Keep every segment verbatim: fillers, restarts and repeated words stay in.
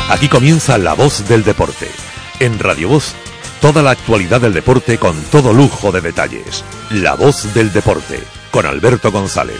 Aquí comienza La Voz del Deporte. En Radio Voz, toda la actualidad del deporte con todo lujo de detalles. La Voz del Deporte, con Alberto González.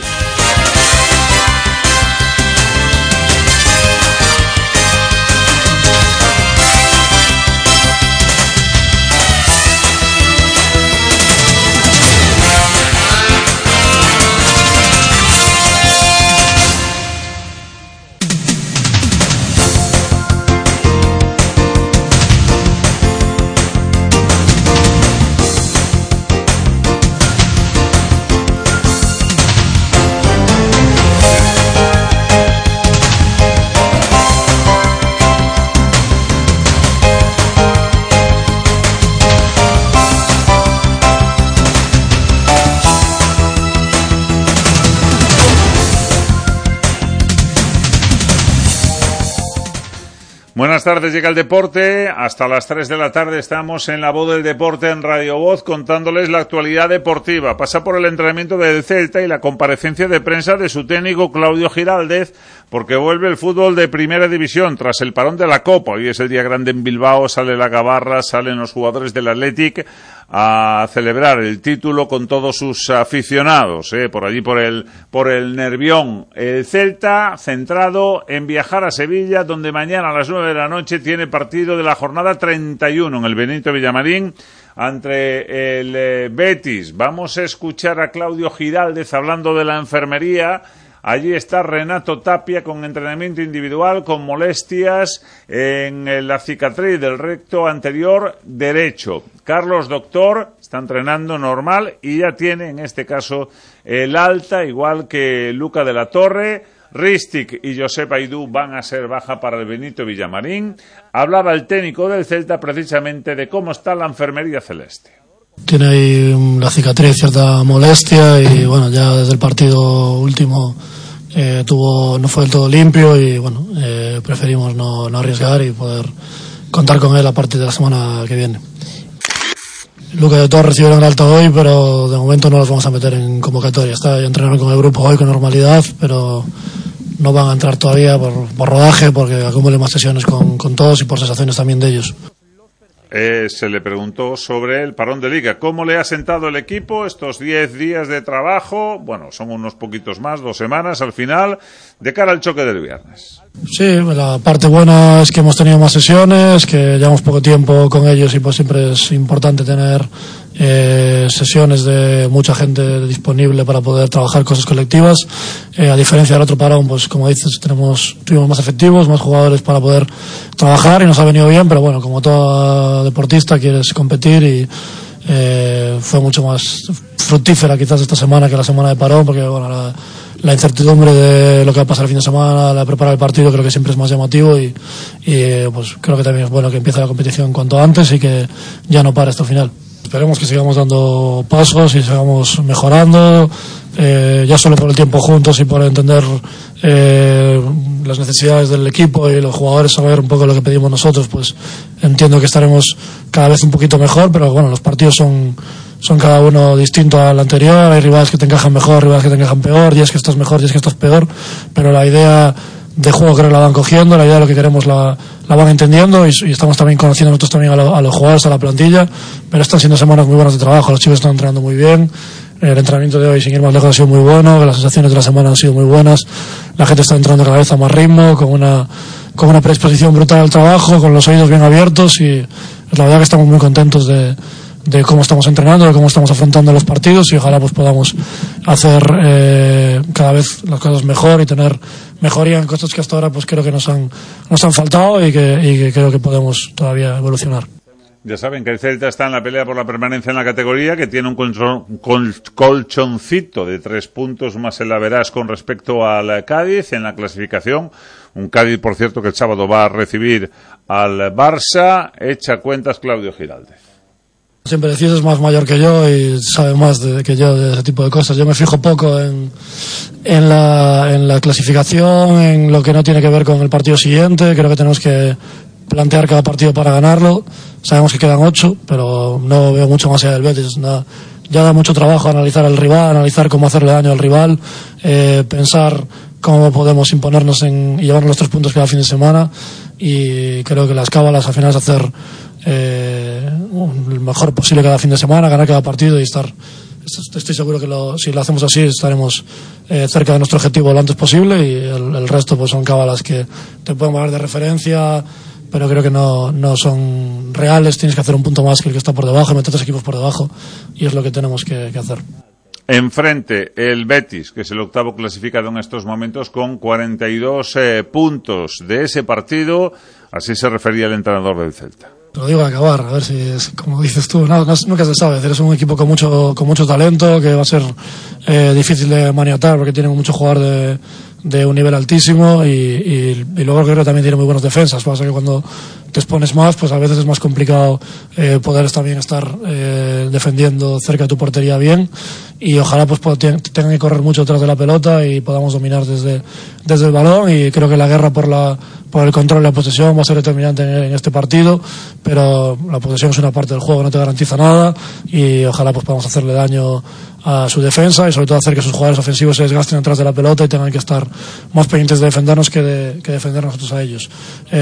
Buenas tardes, llega el deporte. Hasta las tres de la tarde estamos en La Voz del Deporte en Radio Voz contándoles la actualidad deportiva. Pasa por el entrenamiento del Celta y la comparecencia de prensa de su técnico Claudio Giraldez, porque vuelve el fútbol de Primera División tras el parón de la Copa. Hoy es el día grande en Bilbao, sale la Gabarra, salen los jugadores del Athletic a celebrar el título con todos sus aficionados, eh, por allí por el por el Nervión. El Celta centrado en viajar a Sevilla, donde mañana a las nueve de la noche tiene partido de la jornada treinta y uno en el Benito Villamarín ante el eh, Betis. Vamos a escuchar a Claudio Giraldez hablando de la enfermería. Allí está Renato Tapia con entrenamiento individual, con molestias en la cicatriz del recto anterior derecho. Carlos Doctor está entrenando normal y ya tiene, en este caso, el alta, igual que Luca de la Torre. Ristic y Josep Aidú van a ser baja para el Benito Villamarín. Hablaba el técnico del Celta precisamente de cómo está la enfermería celeste. Tiene ahí la cicatriz, cierta molestia y bueno, ya desde el partido último eh, tuvo no fue del todo limpio y bueno, eh, preferimos no, no arriesgar y poder contar con él a partir de la semana que viene. Luca de Torres recibieron el alta hoy, pero de momento no los vamos a meter en convocatoria. Está entrenando con el grupo hoy con normalidad, pero no van a entrar todavía por, por rodaje, porque acumulen más sesiones con, con todos y por sensaciones también de ellos. Eh, se le preguntó sobre el parón de liga. ¿Cómo le ha sentado el equipo estos diez días de trabajo? Bueno, son unos poquitos más, dos semanas al final, de cara al choque del viernes. Sí, la parte buena es que hemos tenido más sesiones, que llevamos poco tiempo con ellos y pues siempre es importante tener eh, sesiones de mucha gente disponible para poder trabajar cosas colectivas. Eh, a diferencia del otro parón, pues como dices, tenemos tuvimos más efectivos, más jugadores para poder trabajar y nos ha venido bien, pero bueno, como todo deportista quieres competir y eh, fue mucho más fructífera quizás esta semana que la semana de parón, porque bueno, la, la incertidumbre de lo que va a pasar el fin de semana, la preparar el partido, creo que siempre es más llamativo y, y pues creo que también es bueno que empiece la competición cuanto antes y que ya no pare hasta el final. Esperemos que sigamos dando pasos y sigamos mejorando, eh, ya solo por el tiempo juntos y por entender eh, las necesidades del equipo y los jugadores, saber un poco lo que pedimos nosotros, pues entiendo que estaremos cada vez un poquito mejor, pero bueno, los partidos son son cada uno distinto al anterior, hay rivales que te encajan mejor, rivales que te encajan peor, días que estás mejor, días que estás peor, pero la idea de juego creo que la van cogiendo, la idea de lo que queremos la, la van entendiendo y, y estamos también conociendo nosotros también a, lo, a los jugadores, a la plantilla, pero están siendo semanas muy buenas de trabajo, los chicos están entrenando muy bien, el entrenamiento de hoy sin ir más lejos ha sido muy bueno, las sensaciones de la semana han sido muy buenas, la gente está entrando cada vez a más ritmo, con una, con una predisposición brutal al trabajo, con los oídos bien abiertos y la verdad que estamos muy contentos de de cómo estamos entrenando, de cómo estamos afrontando los partidos y ojalá pues podamos hacer eh, cada vez las cosas mejor y tener mejoría en cosas que hasta ahora pues creo que nos han nos han faltado y que, y que creo que podemos todavía evolucionar. Ya saben que el Celta está en la pelea por la permanencia en la categoría, que tiene un colchon, col, colchoncito de tres puntos más el average con respecto al Cádiz en la clasificación. Un Cádiz, por cierto, que el sábado va a recibir al Barça. Echa cuentas Claudio Giraldez. Siempre decís es más mayor que yo y sabe más de, que yo de ese tipo de cosas. Yo me fijo poco en, en, la, en la clasificación, en lo que no tiene que ver con el partido siguiente. Creo que tenemos que plantear cada partido para ganarlo. Sabemos que quedan ocho, pero no veo mucho más allá del Betis. Nada, ya da mucho trabajo analizar al rival, analizar cómo hacerle daño al rival, eh, pensar cómo podemos imponernos en, y llevarnos los tres puntos cada fin de semana. y creo que las cábalas al final es hacer eh, lo mejor posible cada fin de semana, ganar cada partido y estar, estoy seguro que lo, si lo hacemos así estaremos eh, cerca de nuestro objetivo lo antes posible, y el, el resto pues son cábalas que te pueden valer de referencia, pero creo que no, no son reales. Tienes que hacer un punto más que el que está por debajo, meter tres equipos por debajo, y es lo que tenemos que, que hacer. Enfrente, el Betis, que es el octavo clasificado en estos momentos con cuarenta y dos eh, puntos de ese partido. Así se refería el entrenador del Celta. Te lo digo a acabar, a ver si es como dices tú, no, no, nunca se sabe. Es un equipo con mucho con mucho talento, que va a ser eh, difícil de maniatar porque tiene mucho jugador de, de un nivel altísimo, y, y, y luego creo que también tiene muy buenas defensas. Pasa que cuando te expones más, pues a veces es más complicado eh, poder también estar eh, defendiendo cerca de tu portería bien, y ojalá pues tengan que correr mucho detrás de la pelota y podamos dominar desde, desde el balón, y creo que la guerra por la por el control y la posesión va a ser determinante en, en este partido, pero la posesión es una parte del juego, no te garantiza nada, y ojalá pues podamos hacerle daño a su defensa y sobre todo hacer que sus jugadores ofensivos se desgasten detrás de la pelota y tengan que estar más pendientes de defendernos que de, que defender nosotros a ellos.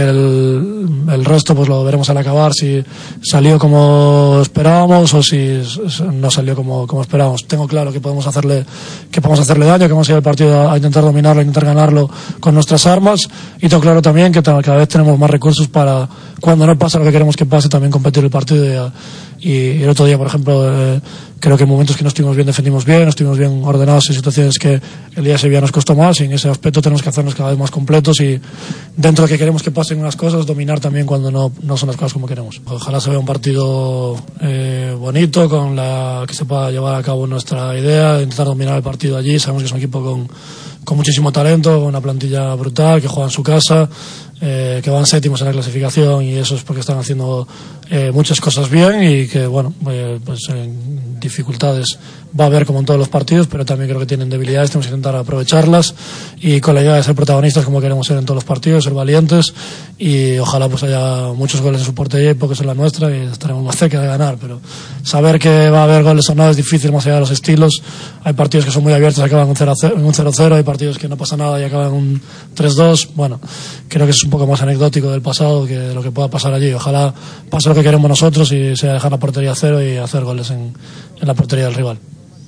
El, el resto pues lo veremos al acabar, si salió como esperábamos o si no salió como, como esperábamos. Tengo claro que podemos hacerle que podemos hacerle daño, que vamos a ir al partido a, a intentar dominarlo, a intentar ganarlo con nuestras armas, y tengo claro también que cada vez tenemos más recursos para, cuando no pasa lo que queremos que pase, también competir el partido. Y, y el otro día, por ejemplo, eh, creo que en momentos que no estuvimos bien defendimos bien, no estuvimos bien ordenados en situaciones que el día de Sevilla nos costó más, y en ese aspecto tenemos que hacernos cada vez más completos y dentro de que queremos que pasen unas cosas, dominar también cuando no, no son las cosas como queremos. Ojalá se vea un partido eh, bonito, con la que se pueda llevar a cabo nuestra idea de intentar dominar el partido allí. Sabemos que es un equipo con, con muchísimo talento, con una plantilla brutal, que juega en su casa, eh, que van séptimos en la clasificación, y eso es porque están haciendo eh, muchas cosas bien, y que bueno, eh, pues en dificultades va a haber como en todos los partidos, pero también creo que tienen debilidades, tenemos que intentar aprovecharlas, y con la idea de ser protagonistas como queremos ser en todos los partidos, ser valientes, y ojalá pues haya muchos goles en su portería y pocos en la nuestra, y estaremos más cerca de ganar. Pero saber que va a haber goles o no es difícil, más allá de los estilos. Hay partidos que son muy abiertos y acaban en un cero cero, hay partidos que no pasa nada y acaban en un tres dos. Bueno, creo que es un poco más anecdótico del pasado que de lo que pueda pasar allí. Ojalá pase lo que queremos nosotros y sea dejar la portería a cero y hacer goles en, en la portería del rival.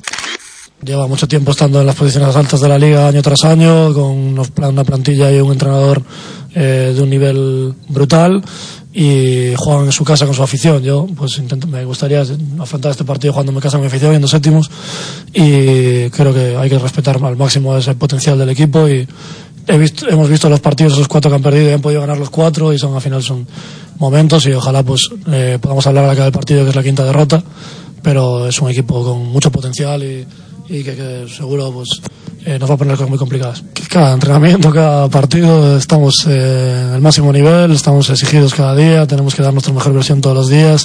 Lleva mucho tiempo estando en las posiciones altas de la liga año tras año, con una plantilla y un entrenador eh, de un nivel brutal, y juegan en su casa con su afición. Yo pues intento, me gustaría afrontar este partido jugando en mi casa con mi afición, yendo séptimos, y creo que hay que respetar al máximo ese potencial del equipo, y he visto, hemos visto los partidos, esos cuatro que han perdido, y han podido ganar los cuatro, y son al final son momentos, y ojalá pues eh, podamos hablar al acabar del partido que es la quinta derrota, pero es un equipo con mucho potencial y y que, que seguro pues eh, nos va a poner cosas muy complicadas. Cada entrenamiento, cada partido estamos eh, en el máximo nivel, estamos exigidos cada día, tenemos que dar nuestra mejor versión todos los días,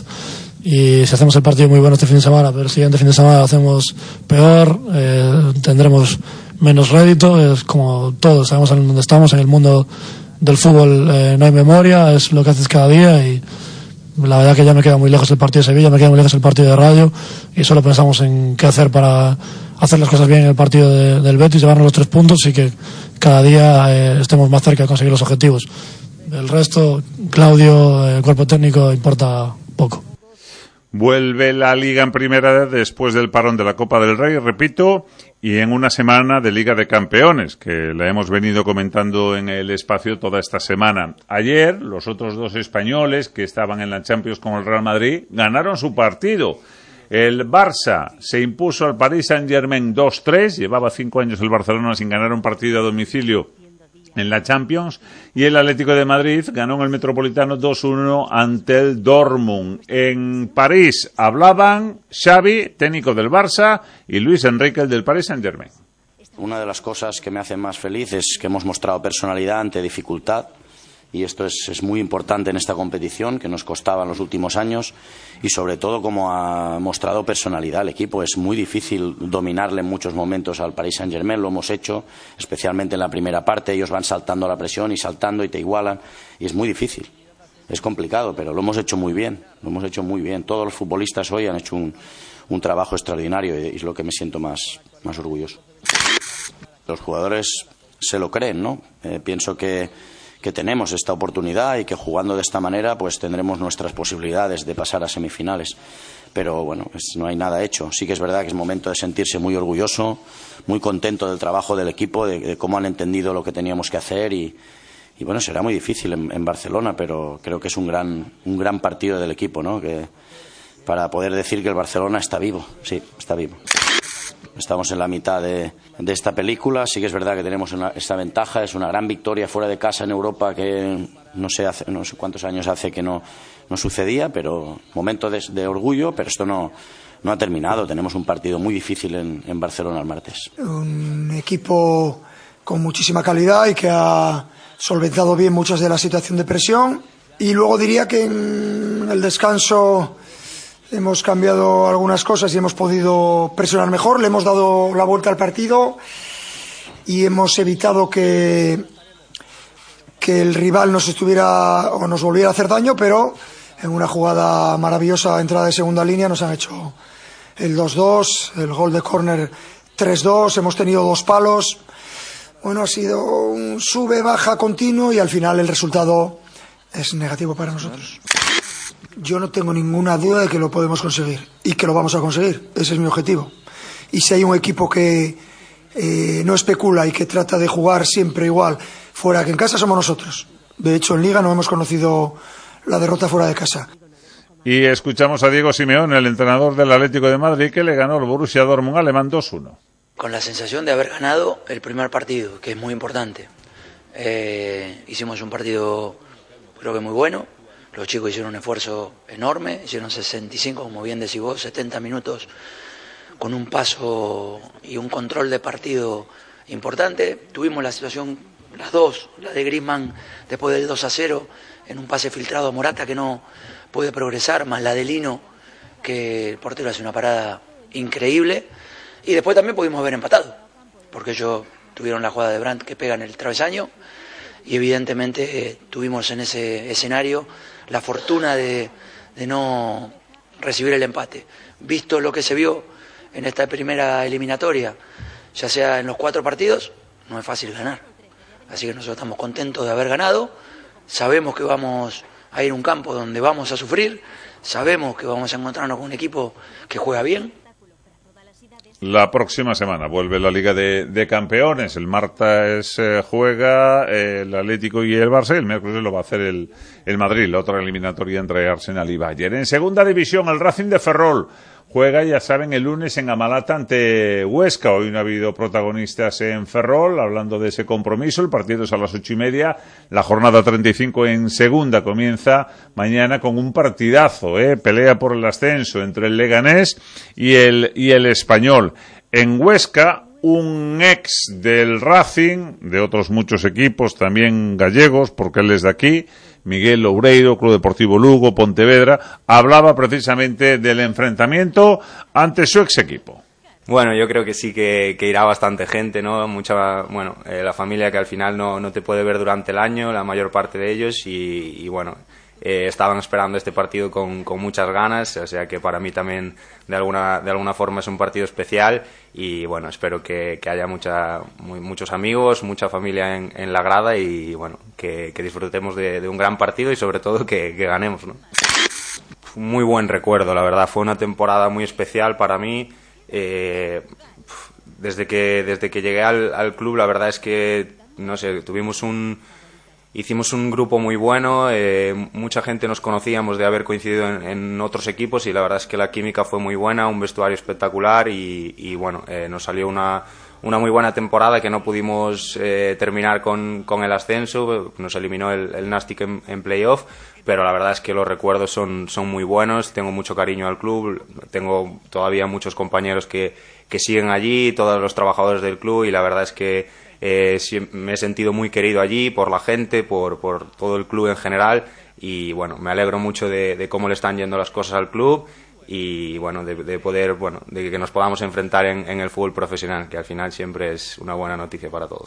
y si hacemos el partido muy bueno este fin de semana, pero el siguiente fin de semana lo hacemos peor, eh, tendremos menos rédito. Es como todos sabemos en dónde estamos, en el mundo del fútbol eh, no hay memoria, es lo que haces cada día, y la verdad que ya me queda muy lejos el partido de Sevilla, me queda muy lejos el partido de Radio, y solo pensamos en qué hacer para hacer las cosas bien en el partido de, del Betis, llevarnos los tres puntos, y que cada día eh, estemos más cerca de conseguir los objetivos. El resto, Claudio, el cuerpo técnico, importa poco. Vuelve la Liga en primera después del parón de la Copa del Rey, repito, y en una semana de Liga de Campeones, que la hemos venido comentando en el espacio toda esta semana. Ayer, los otros dos españoles que estaban en la Champions con el Real Madrid ganaron su partido. El Barça se impuso al Paris Saint-Germain dos tres, llevaba cinco años el Barcelona sin ganar un partido a domicilio en la Champions, y el Atlético de Madrid ganó en el Metropolitano dos uno ante el Dortmund. En París hablaban Xavi, técnico del Barça, y Luis Enrique, el del Paris Saint-Germain. Una de las cosas que me hace más feliz es que hemos mostrado personalidad ante dificultad, y esto es, es muy importante en esta competición, que nos costaba en los últimos años, y sobre todo como ha mostrado personalidad el equipo. Es muy difícil dominarle en muchos momentos al Paris Saint-Germain, lo hemos hecho, especialmente en la primera parte. Ellos van saltando la presión y saltando y te igualan, y es muy difícil, es complicado, pero lo hemos hecho muy bien, lo hemos hecho muy bien. Todos los futbolistas hoy han hecho un, un trabajo extraordinario, y es lo que me siento más, más orgulloso. Los jugadores se lo creen, ¿no? Eh, pienso que que tenemos esta oportunidad y que jugando de esta manera pues tendremos nuestras posibilidades de pasar a semifinales. Pero bueno, pues no hay nada hecho. Sí que es verdad que es momento de sentirse muy orgulloso, muy contento del trabajo del equipo, de, de cómo han entendido lo que teníamos que hacer y, y bueno, será muy difícil en, en Barcelona, pero creo que es un gran, un gran partido del equipo, ¿no? Que, para poder decir que el Barcelona está vivo, sí, está vivo. Estamos en la mitad de, de esta película, sí que es verdad que tenemos una, esta ventaja, es una gran victoria fuera de casa en Europa que no sé, hace, no sé cuántos años hace que no, no sucedía, pero momento de, de orgullo, pero esto no, no ha terminado, tenemos un partido muy difícil en, en Barcelona el martes. Un equipo con muchísima calidad y que ha solventado bien muchas de la situación de presión, y luego diría que en el descanso hemos cambiado algunas cosas y hemos podido presionar mejor, le hemos dado la vuelta al partido y hemos evitado que, que el rival nos estuviera o nos volviera a hacer daño, pero en una jugada maravillosa, entrada de segunda línea, nos han hecho el dos dos, el gol de córner tres dos, hemos tenido dos palos. Bueno, ha sido un sube-baja continuo y al final el resultado es negativo para nosotros. Yo no tengo ninguna duda de que lo podemos conseguir y que lo vamos a conseguir. Ese es mi objetivo. Y si hay un equipo que eh, no especula y que trata de jugar siempre igual fuera que en casa, somos nosotros. De hecho, en Liga no hemos conocido la derrota fuera de casa. Y escuchamos a Diego Simeone, el entrenador del Atlético de Madrid, que le ganó al Borussia Dortmund alemán dos uno. Con la sensación de haber ganado el primer partido, que es muy importante. Eh, hicimos un partido, creo que muy bueno. Los chicos hicieron un esfuerzo enorme, hicieron sesenta y cinco, como bien decís vos, setenta minutos con un paso y un control de partido importante. Tuvimos la situación, las dos, la de Griezmann después del dos a cero, en un pase filtrado a Morata que no puede progresar, más la de Lino, que el portero hace una parada increíble. Y después también pudimos haber empatado, porque ellos tuvieron la jugada de Brandt que pega en el travesaño y evidentemente eh, tuvimos en ese escenario la fortuna de, de no recibir el empate. Visto lo que se vio en esta primera eliminatoria, ya sea en los cuatro partidos, no es fácil ganar. Así que nosotros estamos contentos de haber ganado, sabemos que vamos a ir a un campo donde vamos a sufrir, sabemos que vamos a encontrarnos con un equipo que juega bien. La próxima semana vuelve la Liga de, de Campeones. El martes eh, juega eh, el Atlético y el Barça. El miércoles lo va a hacer el, el Madrid, la otra eliminatoria entre Arsenal y Bayern. En segunda división, el Racing de Ferrol juega, ya saben, el lunes en Amalata ante Huesca. Hoy no ha habido protagonistas en Ferrol, hablando de ese compromiso. El partido es a las ocho y media. La jornada treinta y cinco en segunda comienza mañana con un partidazo, ¿eh? Pelea por el ascenso entre el Leganés y el, y el Español. En Huesca, un ex del Racing, de otros muchos equipos, también gallegos, porque él es de aquí, Miguel Loureiro, Club Deportivo Lugo, Pontevedra, hablaba precisamente del enfrentamiento ante su ex equipo. Bueno, yo creo que sí que, que irá bastante gente, ¿no? Mucha, bueno, eh, la familia que al final no, no te puede ver durante el año, la mayor parte de ellos, y, y bueno, eh, estaban esperando este partido con, con muchas ganas, o sea que para mí también de alguna, de alguna forma es un partido especial, y bueno, espero que, que haya mucha, muy, muchos amigos, mucha familia en, en la grada, y bueno, que, que disfrutemos de, de un gran partido y sobre todo que, que ganemos, ¿no? Muy buen recuerdo, la verdad, fue una temporada muy especial para mí. Eh, desde que desde que llegué al, al club, la verdad es que no sé, tuvimos un hicimos un grupo muy bueno, eh, mucha gente nos conocíamos de haber coincidido en, en otros equipos, y la verdad es que la química fue muy buena, un vestuario espectacular, y, y bueno, eh, nos salió una una muy buena temporada que no pudimos eh, terminar con, con el ascenso, nos eliminó el, el Nastic en, en playoff, pero la verdad es que los recuerdos son, son muy buenos, tengo mucho cariño al club, tengo todavía muchos compañeros que, que siguen allí, todos los trabajadores del club, y la verdad es que eh, me he sentido muy querido allí por la gente, por, por todo el club en general, y bueno, me alegro mucho de, de cómo le están yendo las cosas al club, y bueno, de, de poder, bueno, de que nos podamos enfrentar en, en el fútbol profesional, que al final siempre es una buena noticia para todos.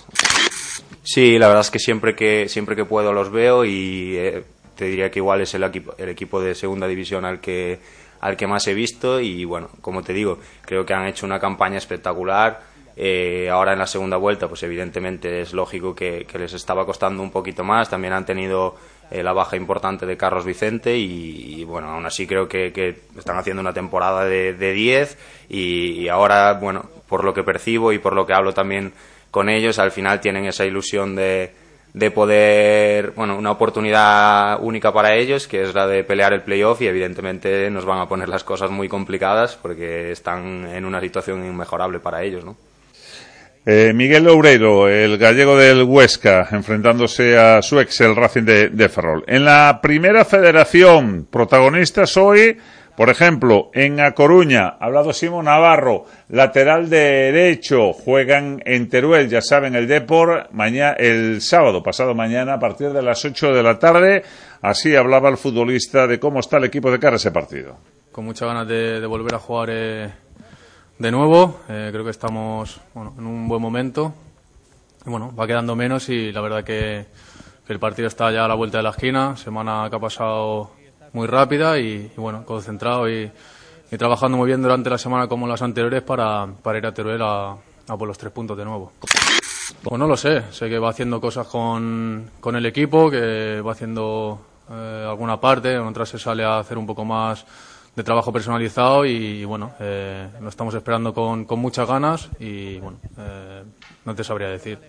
Sí, la verdad es que siempre que siempre que puedo los veo, y eh, te diría que igual es el equipo, el equipo de segunda división al que al que más he visto, y bueno, como te digo, creo que han hecho una campaña espectacular. Eh, ahora en la segunda vuelta, pues evidentemente es lógico que, que les estaba costando un poquito más. También han tenido eh, la baja importante de Carlos Vicente y, y bueno, aún así creo que, que están haciendo una temporada de, de diez y, y ahora, bueno, por lo que percibo y por lo que hablo también con ellos, al final tienen esa ilusión de, de poder, bueno, una oportunidad única para ellos, que es la de pelear el playoff, y evidentemente nos van a poner las cosas muy complicadas porque están en una situación inmejorable para ellos, ¿no? Eh, Miguel Loureiro, el gallego del Huesca, enfrentándose a su ex, el Racing de, de Ferrol. En la primera federación, protagonistas hoy, por ejemplo, en A Coruña, ha hablado Simón Navarro, lateral derecho, juegan en Teruel, ya saben, el Depor, mañana, el sábado, pasado mañana, a partir de las ocho de la tarde. Así hablaba el futbolista de cómo está el equipo de cara a ese partido. Con muchas ganas de, de volver a jugar eh, de nuevo, eh, creo que estamos bueno, en un buen momento. Y, bueno, va quedando menos y la verdad que, que el partido está ya a la vuelta de la esquina, semana que ha pasado muy rápida y, y bueno, concentrado y, y trabajando muy bien durante la semana como las anteriores para, para ir a Teruel a, a por los tres puntos de nuevo. Pues no lo sé, sé que va haciendo cosas con, con el equipo, que va haciendo eh, alguna parte, en otras se sale a hacer un poco más de trabajo personalizado y, y bueno, eh, lo estamos esperando con, con muchas ganas y bueno, eh, no te sabría decir.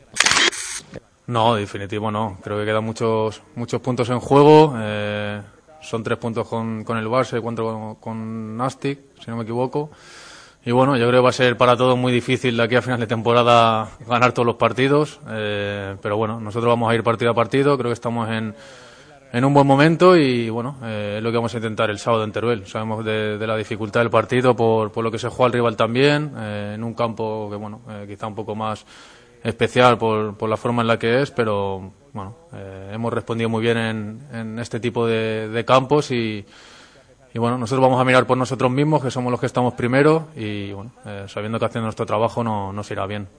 No, definitivo no, creo que quedan muchos, muchos puntos en juego. Eh, Son tres puntos con, con el Barça y cuatro con, con Nastic, si no me equivoco. Y bueno, yo creo que va a ser para todos muy difícil de aquí a final de temporada ganar todos los partidos. Eh, pero bueno, nosotros vamos a ir partido a partido. Creo que estamos en, en un buen momento y bueno, eh, es lo que vamos a intentar el sábado en Teruel. Sabemos de, de la dificultad del partido por, por lo que se juega el rival también. Eh, en un campo que bueno, eh, quizá un poco más especial por, por la forma en la que es, pero bueno, eh, hemos respondido muy bien en, en este tipo de, de campos y, y bueno, nosotros vamos a mirar por nosotros mismos, que somos los que estamos primero y bueno, eh, sabiendo que haciendo nuestro trabajo no nos irá bien.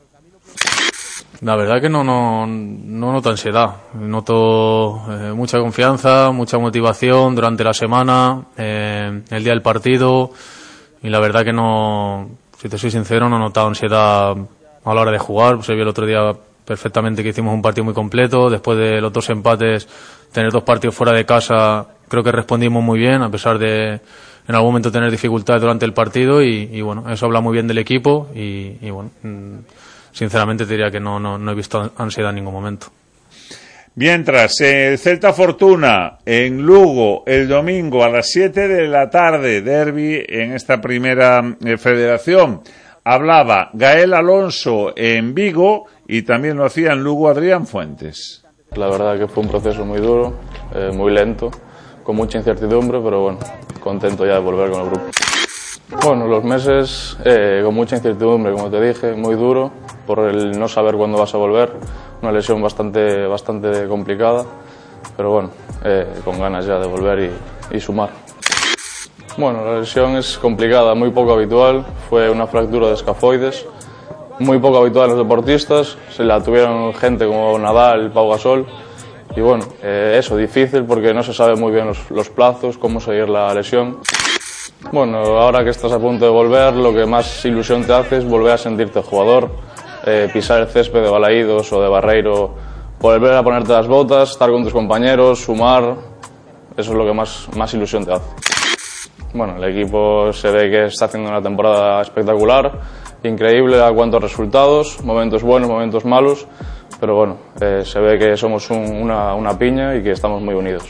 La verdad que no, no, no noto ansiedad, noto eh, mucha confianza, mucha motivación durante la semana, eh, el día del partido y la verdad que no, si te soy sincero, no he notado ansiedad a la hora de jugar. Se vio el otro día perfectamente que hicimos un partido muy completo, después de los dos empates, tener dos partidos fuera de casa, creo que respondimos muy bien, a pesar de en algún momento tener dificultades durante el partido y, y bueno, eso habla muy bien del equipo y, y bueno, sinceramente te diría que no, no, no he visto ansiedad en ningún momento. Mientras, el Celta Fortuna en Lugo el domingo a las siete de la tarde, derbi en esta primera eh, federación. Hablaba Gael Alonso en Vigo y también lo hacía en Lugo Adrián Fuentes. La verdad que fue un proceso muy duro, eh, muy lento, con mucha incertidumbre, pero bueno, contento ya de volver con el grupo. Bueno, los meses eh, con mucha incertidumbre, como te dije, muy duro, por el no saber cuándo vas a volver, una lesión bastante, bastante complicada, pero bueno, eh, con ganas ya de volver y, y sumar. Bueno, la lesión es complicada, muy poco habitual, fue una fractura de escafoides, muy poco habitual en los deportistas, se la tuvieron gente como Nadal, Pau Gasol, y bueno, eh, eso, difícil porque no se sabe muy bien los, los plazos, cómo seguir la lesión. Bueno, ahora que estás a punto de volver, lo que más ilusión te hace es volver a sentirte jugador, eh, pisar el césped de Balaídos o de Barreiro, volver a ponerte las botas, estar con tus compañeros, sumar, eso es lo que más, más ilusión te hace. Bueno, el equipo se ve que está haciendo una temporada espectacular, increíble a cuantos resultados, momentos buenos, momentos malos, pero bueno, eh, se ve que somos un, una, una piña y que estamos muy unidos.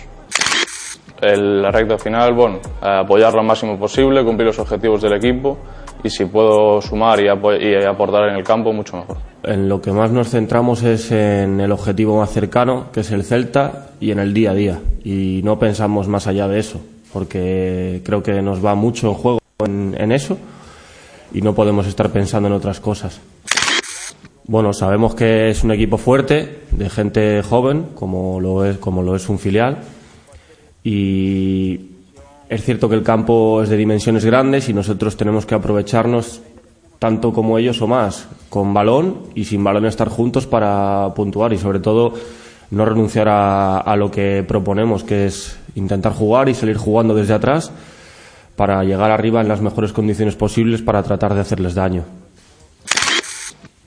El, la recta final, bueno, apoyar lo máximo posible, cumplir los objetivos del equipo y si puedo sumar y, apo- y aportar en el campo, mucho mejor. En lo que más nos centramos es en el objetivo más cercano, que es el Celta, y en el día a día, y no pensamos más allá de eso, porque creo que nos va mucho en juego en, en eso y no podemos estar pensando en otras cosas. Bueno, sabemos que es un equipo fuerte, de gente joven, como lo es, como lo es un filial, y es cierto que el campo es de dimensiones grandes y nosotros tenemos que aprovecharnos tanto como ellos o más, con balón y sin balón estar juntos para puntuar y sobre todo no renunciar a, a lo que proponemos, que es intentar jugar y salir jugando desde atrás para llegar arriba en las mejores condiciones posibles para tratar de hacerles daño.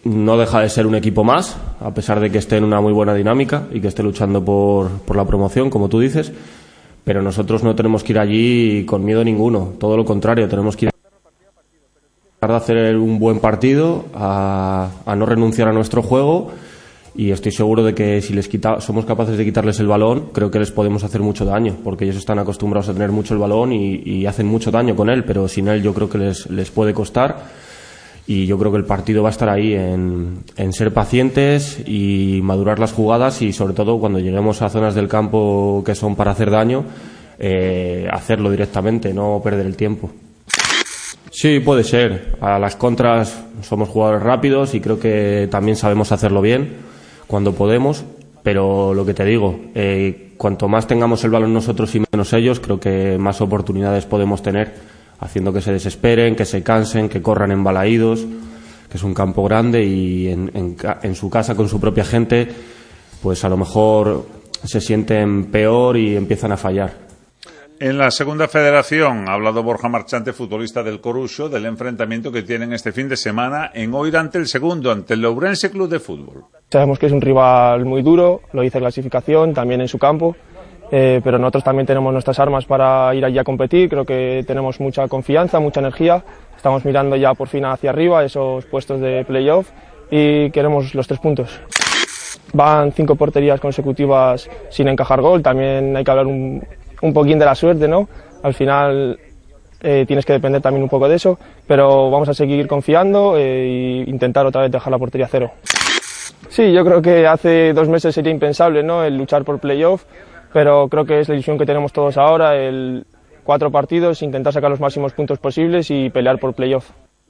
no deja de ser un equipo más, a pesar de que esté en una muy buena dinámica y que esté luchando por, por la promoción, como tú dices, pero nosotros no tenemos que ir allí con miedo ninguno, todo lo contrario, tenemos que ir a hacer un buen partido, a, a no renunciar a nuestro juego, y estoy seguro de que si les quita, somos capaces de quitarles el balón, creo que les podemos hacer mucho daño, porque ellos están acostumbrados a tener mucho el balón y, y hacen mucho daño con él, pero sin él yo creo que les, les puede costar. Y yo creo que el partido va a estar ahí en, en ser pacientes y madurar las jugadas, y sobre todo cuando lleguemos a zonas del campo que son para hacer daño, eh, hacerlo directamente, no perder el tiempo. Sí, puede ser. A las contras somos jugadores rápidos y creo que también sabemos hacerlo bien cuando podemos, pero lo que te digo, eh, cuanto más tengamos el balón nosotros y menos ellos, creo que más oportunidades podemos tener, haciendo que se desesperen, que se cansen, que corran embalaídos, que es un campo grande y en, en, en su casa con su propia gente, pues a lo mejor se sienten peor y empiezan a fallar. En la segunda federación ha hablado Borja Marchante, futbolista del Coruxo, del enfrentamiento que tienen este fin de semana en Oira ante el segundo, ante el Ourense Club de Fútbol. Sabemos que es un rival muy duro, lo dice clasificación, también en su campo. Eh, pero nosotros también tenemos nuestras armas para ir allí a competir, creo que tenemos mucha confianza, mucha energía, estamos mirando ya por fin hacia arriba esos puestos de playoff y queremos los tres puntos. Van cinco porterías consecutivas sin encajar gol, también hay que hablar un, un poquín de la suerte, ¿no? Al final eh, tienes que depender también un poco de eso, pero vamos a seguir confiando e intentar otra vez dejar la portería cero. Sí, yo creo que hace dos meses sería impensable, ¿no?, el luchar por playoff, pero creo que es la ilusión que tenemos todos ahora, el cuatro partidos, intentar sacar los máximos puntos posibles y pelear por playoff.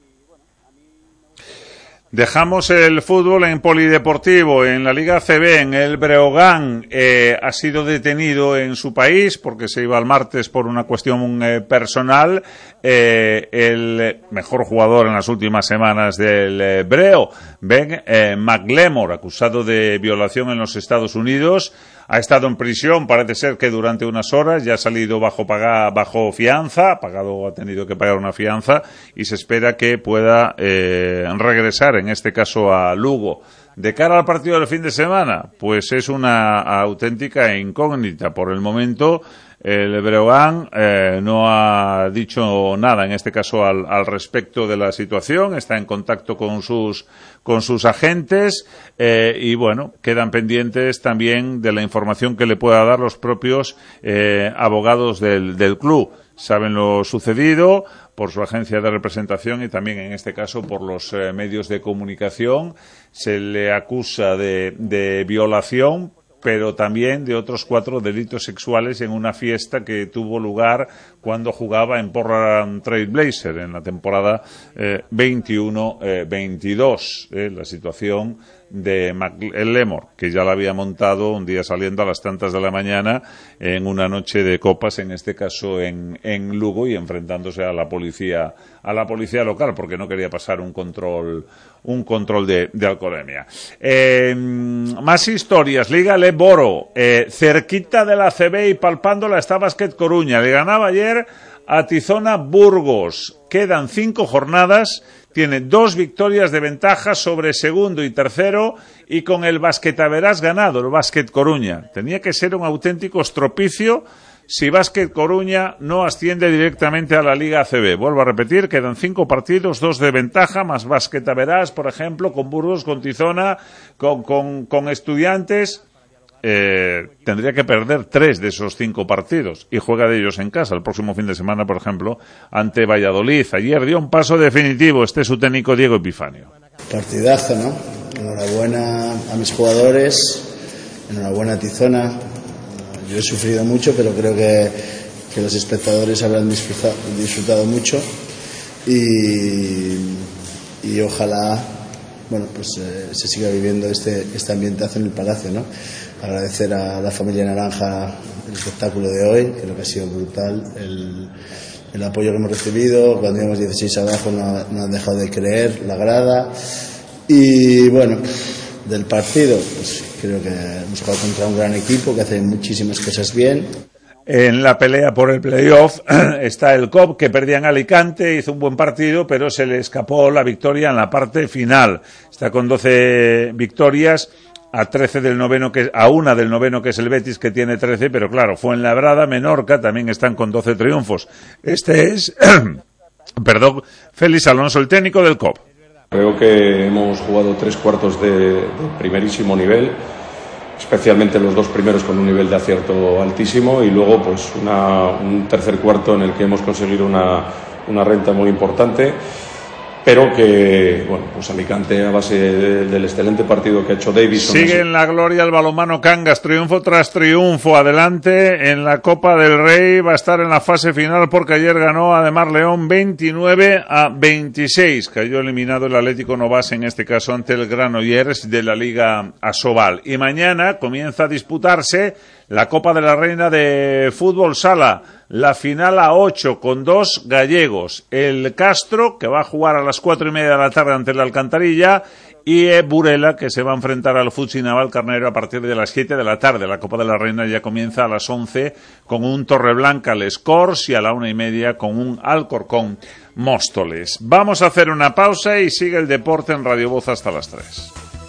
Dejamos el fútbol en polideportivo, en la Liga C B, en el Breogán. Eh, ha sido detenido en su país porque se iba el martes por una cuestión eh, personal. Eh, el mejor jugador en las últimas semanas del eh, Breo, Ben eh, McLemore, acusado de violación en los Estados Unidos. Ha estado en prisión, parece ser que durante unas horas, ya ha salido bajo paga, bajo fianza, ha pagado, ha tenido que pagar una fianza y se espera que pueda eh, regresar, en este caso a Lugo. De cara al partido del fin de semana, pues es una auténtica incógnita. Por el momento, el Breogán eh, no ha dicho nada, en este caso, al, al respecto de la situación. Está en contacto con sus con sus agentes eh, y, bueno, quedan pendientes también de la información que le pueda dar los propios eh, abogados del, del club. Saben lo sucedido por su agencia de representación y también, en este caso, por los eh, medios de comunicación. Se le acusa de, de violación, pero también de otros cuatro delitos sexuales en una fiesta que tuvo lugar cuando jugaba en Portland Trail Blazers en la temporada eh, veintiuno veintidós. Eh, la situación de McLemore, que ya la había montado un día saliendo a las tantas de la mañana en una noche de copas, en este caso en, en Lugo, y enfrentándose a la policía a la policía local porque no quería pasar un control un control de, de alcoholemia. Eh, más historias. Liga Le Boro, eh, cerquita de la C B y palpándola está Básquet Coruña. Le ganaba ayer a Tizona Burgos. Quedan cinco jornadas. Tiene dos victorias de ventaja sobre segundo y tercero, y con el Basquetaverás ganado, el Básquet Coruña. Tenía que ser un auténtico estropicio si Básquet Coruña no asciende directamente a la Liga C B. Vuelvo a repetir, quedan cinco partidos, dos de ventaja, más Basquetaverás, por ejemplo, con Burgos, con Tizona, con, con, con Estudiantes. Eh, tendría que perder tres de esos cinco partidos y juega de ellos en casa el próximo fin de semana, por ejemplo, ante Valladolid. Ayer dio un paso definitivo este su técnico Diego Epifanio. Partidazo, ¿no? Enhorabuena a mis jugadores, enhorabuena a Tizona. Yo he sufrido mucho, pero creo que, que los espectadores habrán disfrutado, disfrutado mucho y, y ojalá, bueno, pues eh, se siga viviendo este, este ambientazo en el Palacio, ¿no? Agradecer a la familia Naranja el espectáculo de hoy, creo que ha sido brutal el, el apoyo que hemos recibido. Cuando íbamos dieciséis abajo no, no han dejado de creer, la grada. Y bueno, del partido, pues creo que hemos jugado contra un gran equipo que hace muchísimas cosas bien. En la pelea por el playoff está el C O P, que perdía en Alicante, hizo un buen partido, pero se le escapó la victoria en la parte final. Está con doce victorias, a trece del noveno, que a una del noveno, que es el Betis, que tiene trece, pero claro, Fuenlabrada, Menorca también están con doce triunfos. Este es, perdón, Félix Alonso, el técnico del C O P. Creo que hemos jugado tres cuartos de, de primerísimo nivel, especialmente los dos primeros con un nivel de acierto altísimo, y luego pues una, un tercer cuarto en el que hemos conseguido una, una renta muy importante, pero que, bueno, pues Alicante, a base de, del excelente partido que ha hecho Davison. Sigue en la gloria el balonmano Cangas, triunfo tras triunfo, adelante en la Copa del Rey, va a estar en la fase final porque ayer ganó además León veintinueve a veintiséis, cayó eliminado el Atlético Novas, en este caso ante el Granollers de la Liga Asobal, y mañana comienza a disputarse la Copa de la Reina de Fútbol Sala, la final a ocho con dos gallegos, el Castro, que va a jugar a las cuatro y media de la tarde ante la Alcantarilla, y Burela, que se va a enfrentar al Futsi Naval Carnero a partir de las siete de la tarde. La Copa de la Reina ya comienza a las once con un Torreblanca Les Corts y a la una y media con un Alcorcón Móstoles. Vamos a hacer una pausa y sigue el deporte en Radio Voz hasta las tres.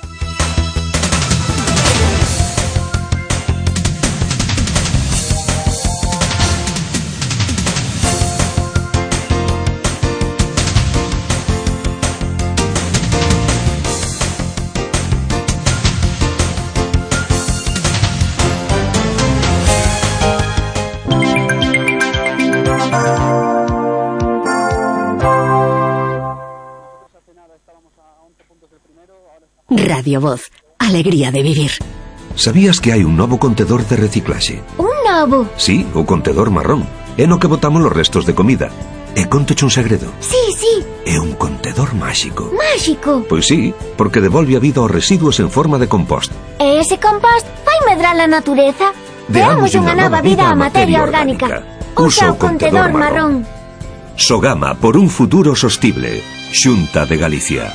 Radio Voz, alegría de vivir. Sabías que hai un novo contedor de reciclaxe? Un novo? Sí, o contedor marrón. É no que botamos los restos de comida. E contoche un segredo. Sí, sí. É un contedor máxico. Máxico? Pois sí, porque devolve a vida aos residuos en forma de compost. E ese compost vai medrar a natureza? Deamos unha nova vida á materia orgánica. Usa o contedor marrón. Sogama, por un futuro sostible. Xunta de Galicia.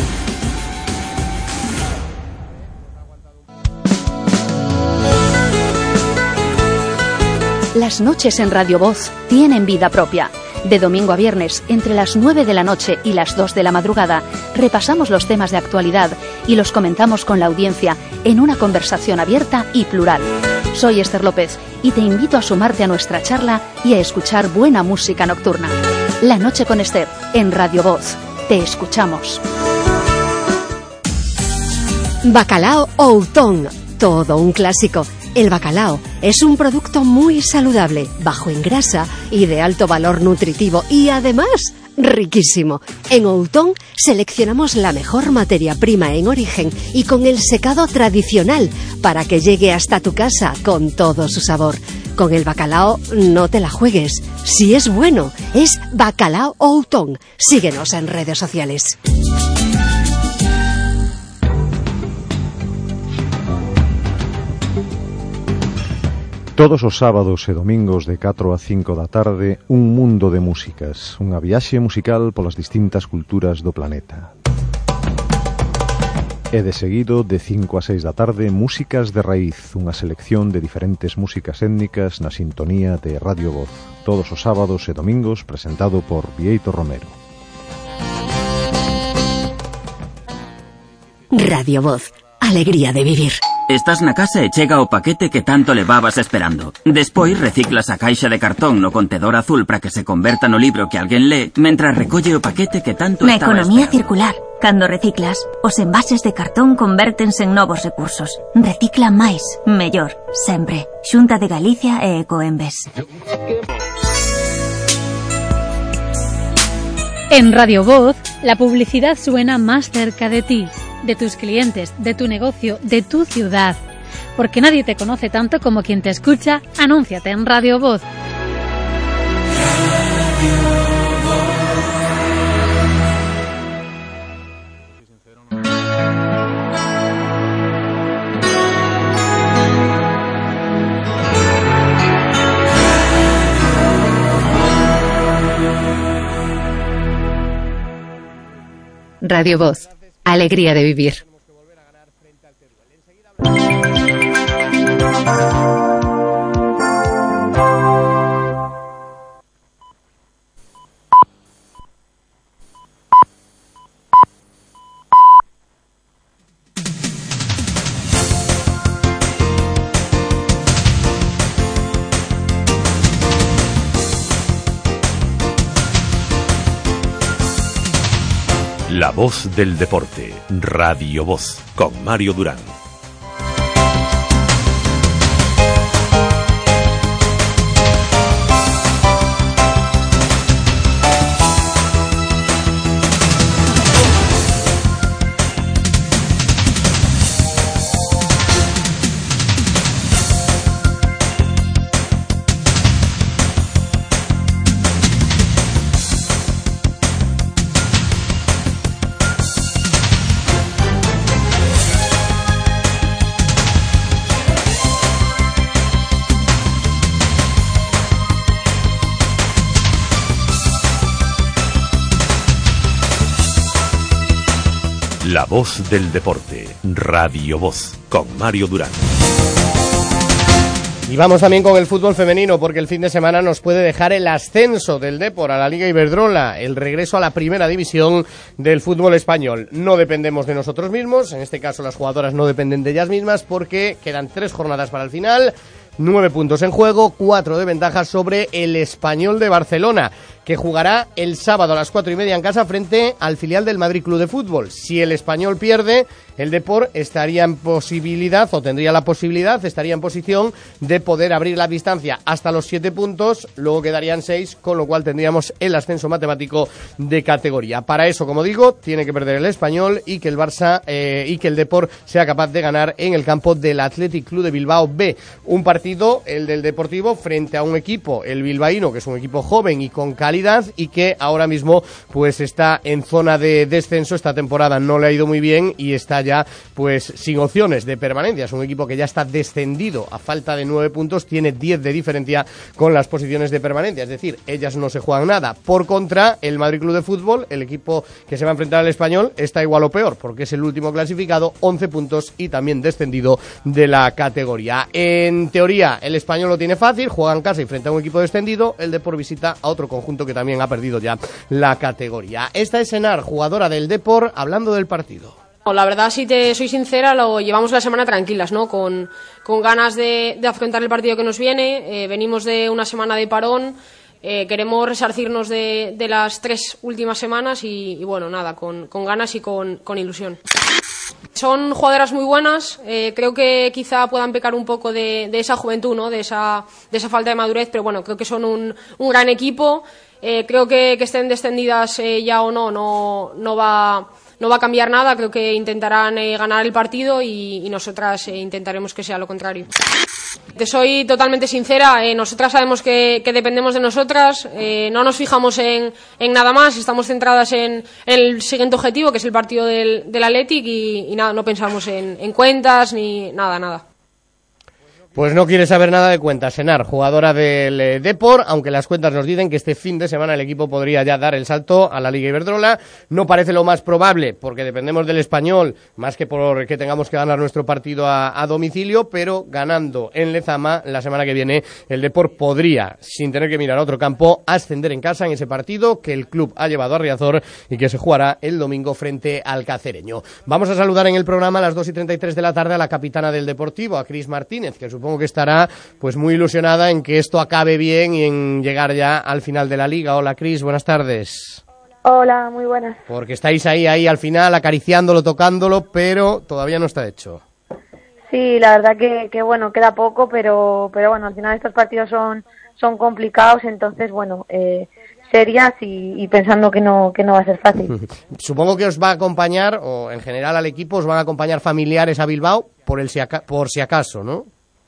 Las noches en Radio Voz tienen vida propia. De domingo a viernes, entre las nueve de la noche y las dos de la madrugada, repasamos los temas de actualidad y los comentamos con la audiencia en una conversación abierta y plural. Soy Esther López y te invito a sumarte a nuestra charla y a escuchar buena música nocturna. La noche con Esther, en Radio Voz. Te escuchamos. Bacalao Outón, todo un clásico. El bacalao es un producto muy saludable, bajo en grasa y de alto valor nutritivo y además riquísimo. En Outón seleccionamos la mejor materia prima en origen y con el secado tradicional para que llegue hasta tu casa con todo su sabor. Con el bacalao no te la juegues. Si es bueno, es Bacalao Outón. Síguenos en redes sociales. Todos os sábados e domingos de catro a cinco da tarde, un mundo de músicas, unha viaxe musical polas distintas culturas do planeta. E de seguido, de cinco a seis da tarde, Músicas de Raíz, unha selección de diferentes músicas étnicas na sintonía de Radio Voz, todos os sábados e domingos, presentado por Bieito Romero. Radio Voz, alegría de vivir. Estás na casa e chega o paquete que tanto levabas esperando. Despois reciclas a caixa de cartón no contedor azul para que se converta no libro que alguén lee, mentras recolle o paquete que tanto Na estaba economía esperando. circular, cando reciclas, os envases de cartón convértense en novos recursos. Recicla máis, mellor, sempre. Xunta de Galicia e Ecoembes. En Radio Voz, la publicidad suena más cerca de ti, de tus clientes, de tu negocio, de tu ciudad. Porque nadie te conoce tanto como quien te escucha, anúnciate en Radio Voz. Radio Voz, alegría de vivir. La voz del deporte, Radio Voz, con Mario Durán. La voz del deporte, Radio Voz, con Mario Durán. Y vamos también con el fútbol femenino, porque el fin de semana nos puede dejar el ascenso del Depor a la Liga Iberdrola, el regreso a la primera división del fútbol español. No dependemos de nosotros mismos, en este caso las jugadoras no dependen de ellas mismas, porque quedan tres jornadas para el final, nueve puntos en juego, cuatro de ventaja sobre el Español de Barcelona, que jugará el sábado a las cuatro y media en casa frente al filial del Madrid Club de Fútbol. Si el Español pierde, el Depor estaría en posibilidad, o tendría la posibilidad, estaría en posición de poder abrir la distancia hasta los siete puntos, luego quedarían seis, con lo cual tendríamos el ascenso matemático de categoría. Para eso, como digo, tiene que perder el Español y que el Barça eh, y que el Depor sea capaz de ganar en el campo del Athletic Club de Bilbao B. Un partido, el del Deportivo, frente a un equipo, el bilbaíno, que es un equipo joven y con calidad, y que ahora mismo pues está en zona de descenso. Esta temporada no le ha ido muy bien y está ya pues sin opciones de permanencia. Es un equipo que ya está descendido a falta de nueve puntos, tiene diez de diferencia con las posiciones de permanencia, es decir, ellas no se juegan nada. Por contra, el Madrid Club de Fútbol, el equipo que se va a enfrentar al Español, está igual o peor, porque es el último clasificado, once puntos y también descendido de la categoría. En teoría, el Español lo tiene fácil, juega en casa y frente a un equipo descendido. El Depor visita a otro conjunto que también ha perdido ya la categoría. Esta es Senar, jugadora del Depor, hablando del partido. La verdad, si te soy sincera, lo llevamos la semana tranquilas, ¿no? Con, con ganas de, de afrontar el partido que nos viene. Eh, venimos de una semana de parón. Eh, queremos resarcirnos de, de las tres últimas semanas y, y bueno, nada, con, con ganas y con, con ilusión. Son jugadoras muy buenas, eh, creo que quizá puedan pecar un poco de, de esa juventud, ¿no? de, esa, de esa falta de madurez, pero bueno, creo que son un, un gran equipo. Eh, creo que, que estén descendidas eh, ya o no, no, no va... No va a cambiar nada, creo que intentarán eh, ganar el partido y, y nosotras eh, intentaremos que sea lo contrario. Te soy totalmente sincera, eh, nosotras sabemos que, que dependemos de nosotras, eh, no nos fijamos en, en nada más, estamos centradas en, en el siguiente objetivo, que es el partido del, del Athletic y, y nada, no pensamos en, en cuentas ni nada, nada. Pues no quiere saber nada de cuentas, Senar, jugadora del eh, Depor, aunque las cuentas nos dicen que este fin de semana el equipo podría ya dar el salto a la Liga Iberdrola. No parece lo más probable, porque dependemos del Español, más que por que tengamos que ganar nuestro partido a, a domicilio, pero ganando en Lezama la semana que viene, el Depor podría, sin tener que mirar a otro campo, ascender en casa en ese partido que el club ha llevado a Riazor y que se jugará el domingo frente al Cacereño. Vamos a saludar en el programa a las dos y treinta y tres de la tarde a la capitana del Deportivo, a Cris Martínez, que supongo Supongo que estará pues muy ilusionada en que esto acabe bien y en llegar ya al final de la Liga. Hola, Cris, buenas tardes. Hola, muy buenas. Porque estáis ahí, ahí al final, acariciándolo, tocándolo, pero todavía no está hecho. Sí, la verdad que, que bueno, queda poco, pero pero bueno, al final estos partidos son son complicados, entonces bueno, eh, serias y, y pensando que no que no va a ser fácil. Supongo que os va a acompañar, o en general al equipo, os van a acompañar familiares a Bilbao, por el si aca- por si acaso, ¿no?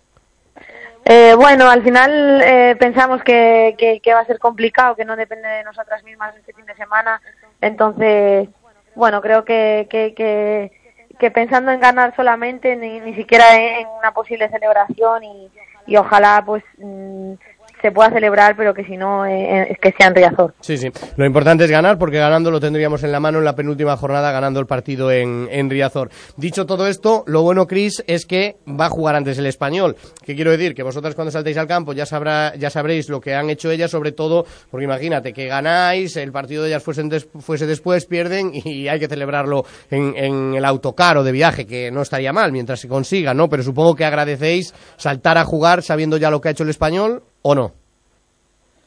Eh, bueno, al final eh, pensamos que, que, que va a ser complicado, que no depende de nosotras mismas este fin de semana. Entonces, bueno, creo que, que, que, que pensando en ganar solamente, ni, ni siquiera en una posible celebración y, y ojalá pues mmm, se pueda celebrar, pero que si no, eh, es que sea en Riazor. Sí, sí. Lo importante es ganar, porque ganando lo tendríamos en la mano en la penúltima jornada, ganando el partido en, en Riazor. Dicho todo esto, lo bueno, Cris, es que va a jugar antes el Español. ¿Qué quiero decir? Que vosotras cuando saltéis al campo ya sabrá, ya sabréis lo que han hecho ellas, sobre todo, porque imagínate que ganáis, el partido de ellas fuese, des, fuese después, pierden y hay que celebrarlo en, en el autocar o de viaje, que no estaría mal mientras se consiga, ¿no? Pero supongo que agradecéis saltar a jugar sabiendo ya lo que ha hecho el Español, ¿o no?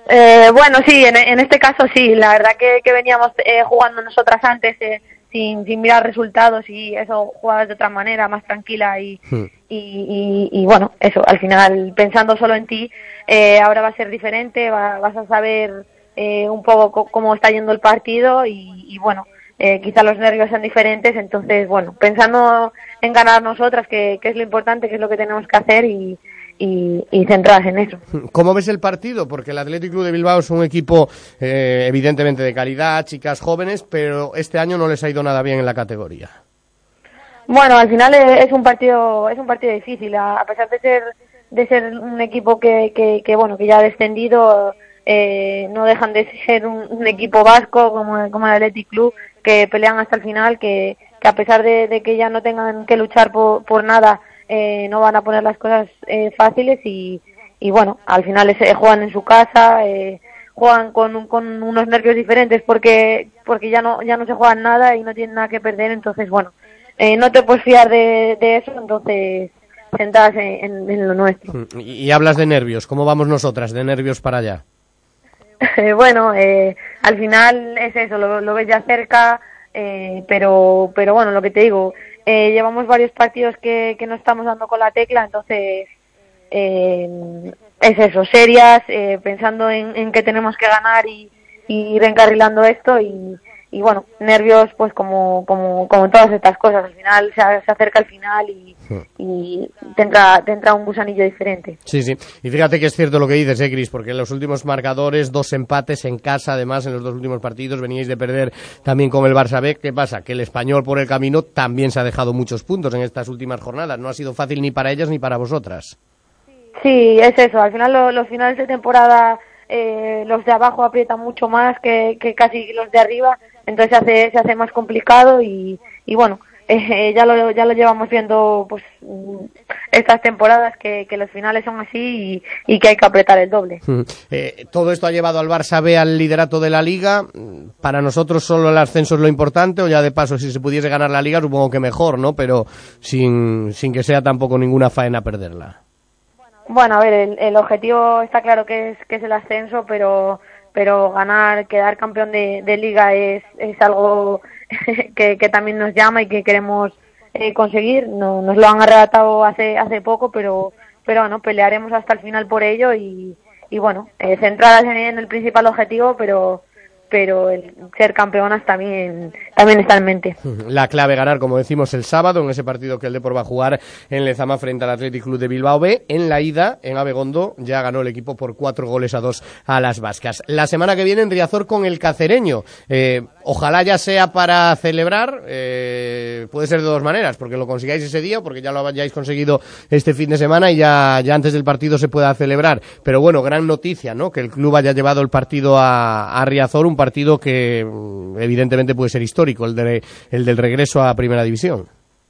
Eh, bueno, sí, en, en este caso sí, la verdad que, que veníamos eh, jugando nosotras antes eh, sin, sin mirar resultados y eso, jugabas de otra manera, más tranquila y, hmm. y, y, y bueno, eso, al final pensando solo en ti, eh, ahora va a ser diferente, va, vas a saber eh, un poco cómo está yendo el partido y, y bueno, eh, quizá los nervios sean diferentes, entonces bueno, pensando en ganar nosotras, que, que es lo importante, que es lo que tenemos que hacer y Y, y centradas en eso. ¿Cómo ves el partido? Porque el Athletic Club de Bilbao es un equipo eh, evidentemente de calidad, chicas jóvenes, pero este año no les ha ido nada bien en la categoría. Bueno, al final es un partido es un partido difícil, a, a pesar de ser de ser un equipo que, que, que bueno que ya ha descendido, eh, no dejan de ser un, un equipo vasco como, como el Athletic Club, que pelean hasta el final, que, que a pesar de, de que ya no tengan que luchar por, por nada, Eh, no van a poner las cosas eh, fáciles y, y bueno, al final es, eh, juegan en su casa, eh, juegan con, con unos nervios diferentes porque porque ya no ya no se juegan nada y no tienen nada que perder, entonces bueno, eh, no te puedes fiar de, de eso, entonces centradas en, en, en lo nuestro. Y, y hablas de nervios, ¿cómo vamos nosotras de nervios para allá? Bueno, eh, al final es eso, lo, lo ves ya cerca, eh, pero pero bueno, lo que te digo, Eh, llevamos varios partidos que, que no estamos dando con la tecla, entonces eh, es eso, serias, eh, pensando en, en que tenemos que ganar y, y ir encarrilando esto y, y bueno, nervios pues como como como todas estas cosas, al final se, se acerca el final y, y te, entra, te entra un gusanillo diferente. Sí, sí, y fíjate que es cierto lo que dices, eh, Cris, porque en los últimos marcadores, dos empates en casa, además en los dos últimos partidos veníais de perder también con el Barça B. ¿Qué pasa? Que el Español por el camino también se ha dejado muchos puntos en estas últimas jornadas, no ha sido fácil ni para ellas ni para vosotras. Sí, es eso, al final lo, los finales de temporada eh, los de abajo aprietan mucho más que, que casi los de arriba, entonces se hace, se hace más complicado y, y bueno, eh, ya lo ya lo llevamos viendo pues estas temporadas que, que los finales son así y, y que hay que apretar el doble. Eh, todo esto ha llevado al Barça B al liderato de la Liga. Para nosotros solo el ascenso es lo importante, o ya de paso si se pudiese ganar la Liga supongo que mejor, ¿no? Pero sin, sin que sea tampoco ninguna faena perderla. Bueno, a ver, el, el objetivo está claro que es que es el ascenso, pero pero ganar, quedar campeón de, de Liga es, es algo que, que también nos llama y que queremos eh, conseguir. No, nos lo han arrebatado hace hace poco, pero pero bueno, pelearemos hasta el final por ello y, y bueno, eh, centradas en, en el principal objetivo, pero pero el ser campeonas también también está en mente. La clave ganar, como decimos, el sábado en ese partido que el Depor va a jugar en Lezama frente al Athletic Club de Bilbao B. En la ida, en Abegondo, ya ganó el equipo por cuatro goles a dos a las vascas. La semana que viene en Riazor con el Cacereño. Eh, ojalá ya sea para celebrar, eh, puede ser de dos maneras, porque lo consigáis ese día, porque ya lo hayáis conseguido este fin de semana y ya, ya antes del partido se pueda celebrar. Pero bueno, gran noticia, ¿no? Que el club haya llevado el partido a, a Riazor, un partido que evidentemente puede ser histórico, el, de, el del regreso a Primera División.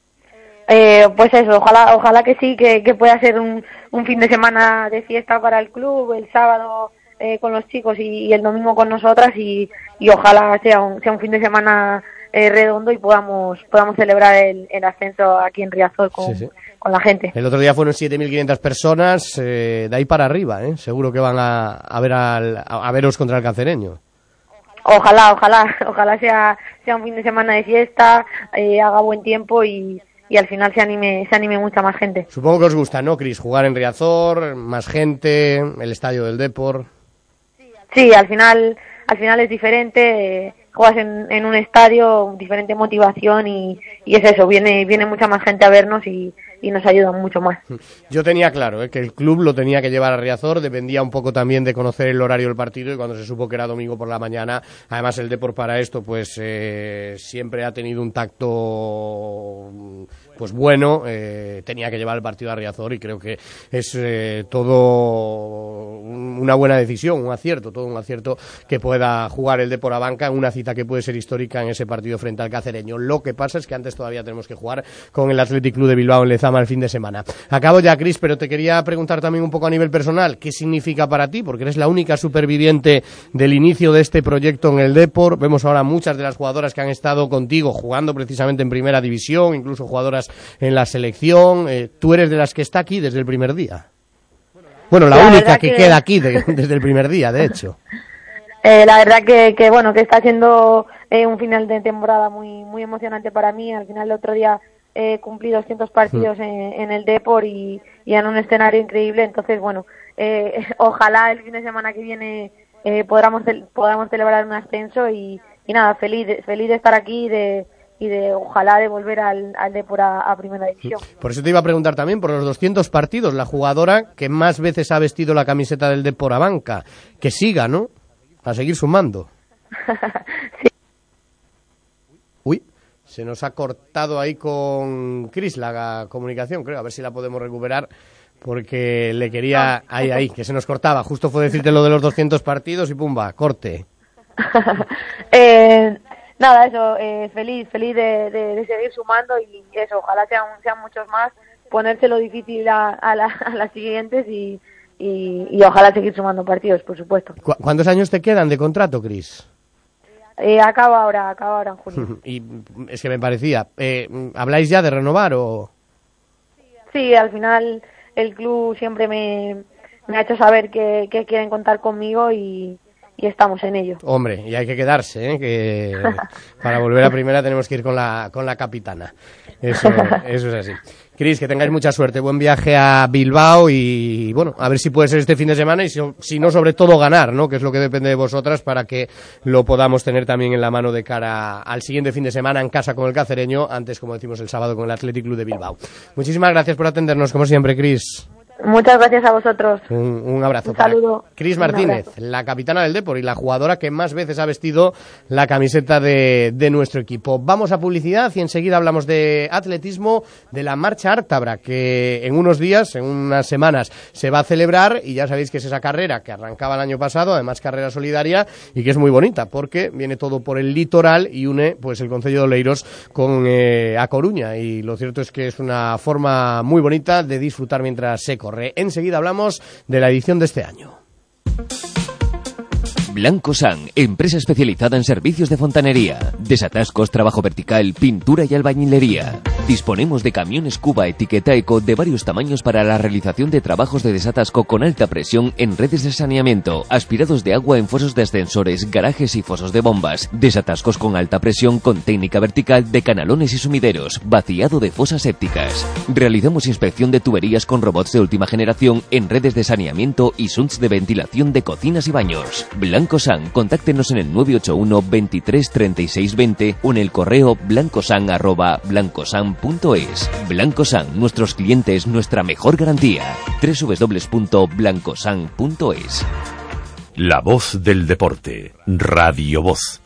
Eh, pues eso, ojalá ojalá que sí, que, que pueda ser un, un fin de semana de fiesta para el club, el sábado eh, con los chicos y, y el domingo con nosotras y, y ojalá sea un, sea un fin de semana eh, redondo y podamos podamos celebrar el, el ascenso aquí en Riazor con, sí, sí. con la gente. El otro día fueron siete mil quinientas personas, eh, de ahí para arriba, ¿eh? Seguro que van a, a, ver al, a, a veros contra el Cacereño. Ojalá, ojalá, ojalá sea sea un fin de semana de fiesta, eh, haga buen tiempo y, y al final se anime se anime mucha más gente. Supongo que os gusta, ¿no, Cris? Jugar en Riazor, más gente, el estadio del Depor. Sí, al final al final es diferente, eh, juegas en, en un estadio, diferente motivación y, y es eso, viene viene mucha más gente a vernos y, y nos ayudan mucho más. Yo tenía claro eh, que el club lo tenía que llevar a Riazor, dependía un poco también de conocer el horario del partido y cuando se supo que era domingo por la mañana, además el Depor para esto pues eh, siempre ha tenido un tacto pues bueno, eh, tenía que llevar el partido a Riazor y creo que es eh, todo una buena decisión, un acierto, todo un acierto que pueda jugar el Depor a banca en una cita que puede ser histórica en ese partido frente al Cacereño. Lo que pasa es que antes todavía tenemos que jugar con el Athletic Club de Bilbao en Lezama el fin de semana. Acabo ya, Cris, pero te quería preguntar también un poco a nivel personal, ¿qué significa para ti? Porque eres la única superviviente del inicio de este proyecto en el Depor. Vemos ahora muchas de las jugadoras que han estado contigo jugando precisamente en Primera División, incluso jugadoras en la selección. Eh, tú eres de las que está aquí desde el primer día. Bueno, la, la única que, que queda aquí de, desde el primer día, de hecho. Eh, la verdad que, que bueno, que está siendo eh, un final de temporada muy muy emocionante para mí. Al final, el otro día eh, cumplí doscientos partidos en, en el Depor y, y en un escenario increíble. Entonces, bueno, eh, ojalá el fin de semana que viene eh, podamos podamos celebrar un ascenso y, y nada, feliz feliz de estar aquí y de y de ojalá de volver al, al Depor a, a Primera División. Por eso te iba a preguntar también por los doscientos partidos, la jugadora que más veces ha vestido la camiseta del Depor a banca, que siga, ¿no? A seguir sumando. Sí. Uy, se nos ha cortado ahí con Cris la comunicación, creo, a ver si la podemos recuperar, porque le quería... Ahí, ahí, que se nos cortaba. Justo fue decirte lo de los doscientos partidos y pumba, corte. eh, nada, eso, eh, feliz, feliz de, de, de seguir sumando y eso, ojalá sean, sean muchos más, ponérselo difícil a, a, la, a las siguientes y... Y, y ojalá seguir sumando partidos, por supuesto. ¿Cu ¿Cuántos años te quedan de contrato, Cris? Eh, acaba ahora, acaba ahora en junio. Y es que me parecía, eh, ¿habláis ya de renovar o...? Sí, al final el club siempre me, me ha hecho saber que, que quieren contar conmigo y, y estamos en ello. Hombre, y hay que quedarse, ¿eh? Que para volver a primera tenemos que ir con la, con la capitana. Eso, eso es así. Cris, que tengáis mucha suerte, buen viaje a Bilbao y bueno, a ver si puede ser este fin de semana y si, si no, sobre todo ganar, ¿no? Que es lo que depende de vosotras para que lo podamos tener también en la mano de cara al siguiente fin de semana en casa con el Cacereño, antes, como decimos, el sábado con el Athletic Club de Bilbao. Muchísimas gracias por atendernos, como siempre, Cris. Muchas gracias a vosotros. Un, un abrazo. Un saludo. Cris Martínez, la capitana del Depor y la jugadora que más veces ha vestido la camiseta de, de nuestro equipo. Vamos a publicidad y enseguida hablamos de atletismo, de la Marcha Ártabra, que en unos días, en unas semanas, se va a celebrar y ya sabéis que es esa carrera que arrancaba el año pasado, además carrera solidaria y que es muy bonita porque viene todo por el litoral y une pues el concello de Oleiros con eh, A Coruña y lo cierto es que es una forma muy bonita de disfrutar mientras se corre. Enseguida hablamos de la edición de este año. Blanco San, empresa especializada en servicios de fontanería, desatascos, trabajo vertical, pintura y albañilería. Disponemos de camiones Cuba etiqueta eco de varios tamaños para la realización de trabajos de desatasco con alta presión en redes de saneamiento, aspirados de agua en fosos de ascensores, garajes y fosos de bombas, desatascos con alta presión con técnica vertical de canalones y sumideros, vaciado de fosas sépticas. Realizamos inspección de tuberías con robots de última generación en redes de saneamiento y sunts de ventilación de cocinas y baños. Blanco San, contáctenos en el nueve ocho uno, veintitrés, treinta y seis, veinte o en el correo blancosan arroba blancosan punto es. Blanco San, nuestros clientes, nuestra mejor garantía. doble u doble u doble u punto blancosan punto es. La voz del deporte, Radio Voz.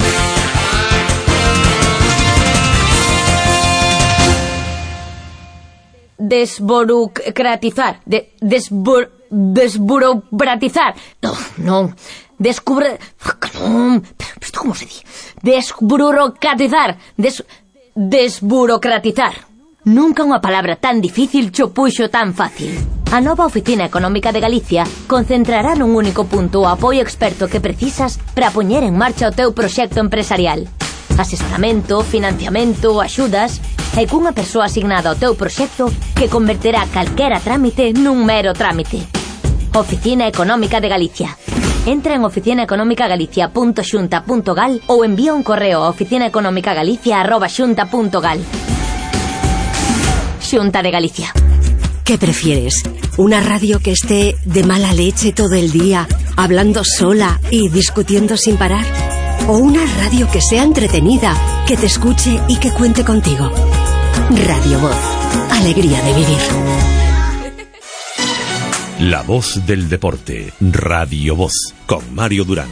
Desburocratizar, de, desbur, desburocratizar, no, no, descubre, no, pero esto cómo se dice, desburocratizar, des, desburocratizar. Nunca unha palabra tan difícil cho puxo tan fácil. A nova Oficina Económica de Galicia concentrará nun único punto o apoio experto que precisas para poñer en marcha o teu proxecto empresarial. Asesoramento, financiamento, axudas e cunha persoa asignada ao teu proxecto que converterá calquera trámite nun mero trámite. Oficina Económica de Galicia. Entra en oficina económica galicia punto xunta punto gal ou envía un correo a oficina económica galicia arroba xunta punto gal. Xunta de Galicia. ¿Qué prefieres? ¿Una radio que esté de mala leche todo el día, hablando sola y discutiendo sin parar? ¿O una radio que sea entretenida, que te escuche y que cuente contigo? Radio Voz. Alegría de vivir. La voz del deporte. Radio Voz. Con Mario Durán.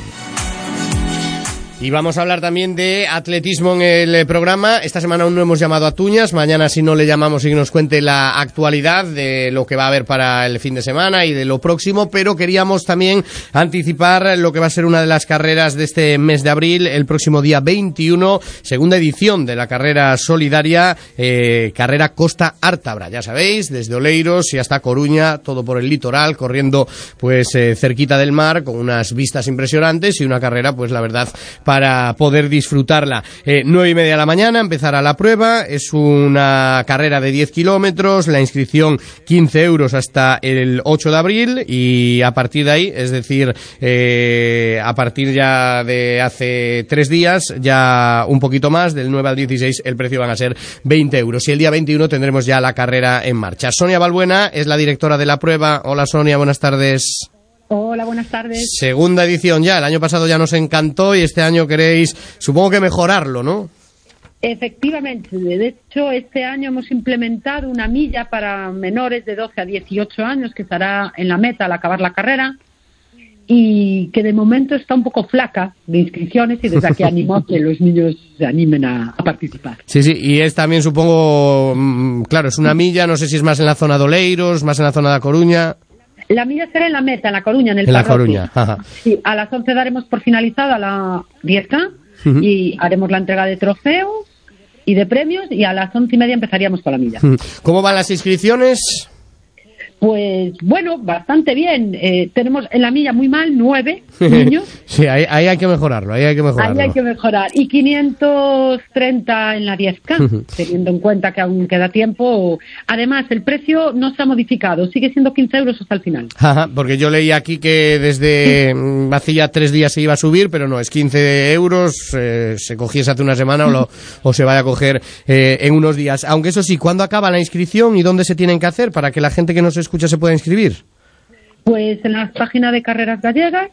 Y vamos a hablar también de atletismo en el programa. Esta semana aún no hemos llamado a Tuñas. Mañana, si no, le llamamos y que nos cuente la actualidad de lo que va a haber para el fin de semana y de lo próximo. Pero queríamos también anticipar lo que va a ser una de las carreras de este mes de abril, el próximo día veintiuno, segunda edición de la carrera solidaria, eh, carrera Costa Ártabra. Ya sabéis, desde Oleiros y hasta Coruña, todo por el litoral, corriendo pues eh, cerquita del mar, con unas vistas impresionantes y una carrera, pues la verdad, para poder disfrutarla. Eh, nueve y media de la mañana empezará la prueba, es una carrera de diez kilómetros, la inscripción quince euros hasta el ocho de abril y a partir de ahí, es decir, eh, a partir ya de hace tres días, ya un poquito más, del nueve al dieciséis, el precio van a ser veinte euros y el día veintiuno tendremos ya la carrera en marcha. Sonia Balbuena es la directora de la prueba. Hola Sonia, buenas tardes. Hola, buenas tardes. Segunda edición ya, el año pasado ya nos encantó y este año queréis, supongo que mejorarlo, ¿no? Efectivamente, de hecho este año hemos implementado una milla para menores de doce a dieciocho años que estará en la meta al acabar la carrera y que de momento está un poco flaca de inscripciones y desde aquí animo a que los niños se animen a, a participar. Sí, sí, y es también supongo, claro, es una milla, no sé si es más en la zona de Oleiros, más en la zona de A Coruña. La milla será en la meta, en La Coruña, en el En La Parrote. Coruña, ajá. Sí, a las once daremos por finalizada la diez K uh-huh. y haremos la entrega de trofeos y de premios y a las once y media empezaríamos con la milla. ¿Cómo van las inscripciones? Pues bueno, bastante bien. Eh, tenemos en la milla muy mal, nueve niños. Sí, ahí, ahí hay que mejorarlo, ahí hay que mejorarlo. Ahí hay que mejorar. Y quinientos treinta en la diez K, teniendo en cuenta que aún queda tiempo. Además, el precio no se ha modificado, sigue siendo quince euros hasta el final. Ajá, porque yo leí aquí que desde sí. hace ya tres días se iba a subir, pero no, es quince euros, eh, se cogiese hace una semana o, lo, o se vaya a coger eh, en unos días. Aunque eso sí, ¿cuándo acaba la inscripción y dónde se tienen que hacer para que la gente que nos escucha se pueda inscribir? Pues en la página de Carreras Gallegas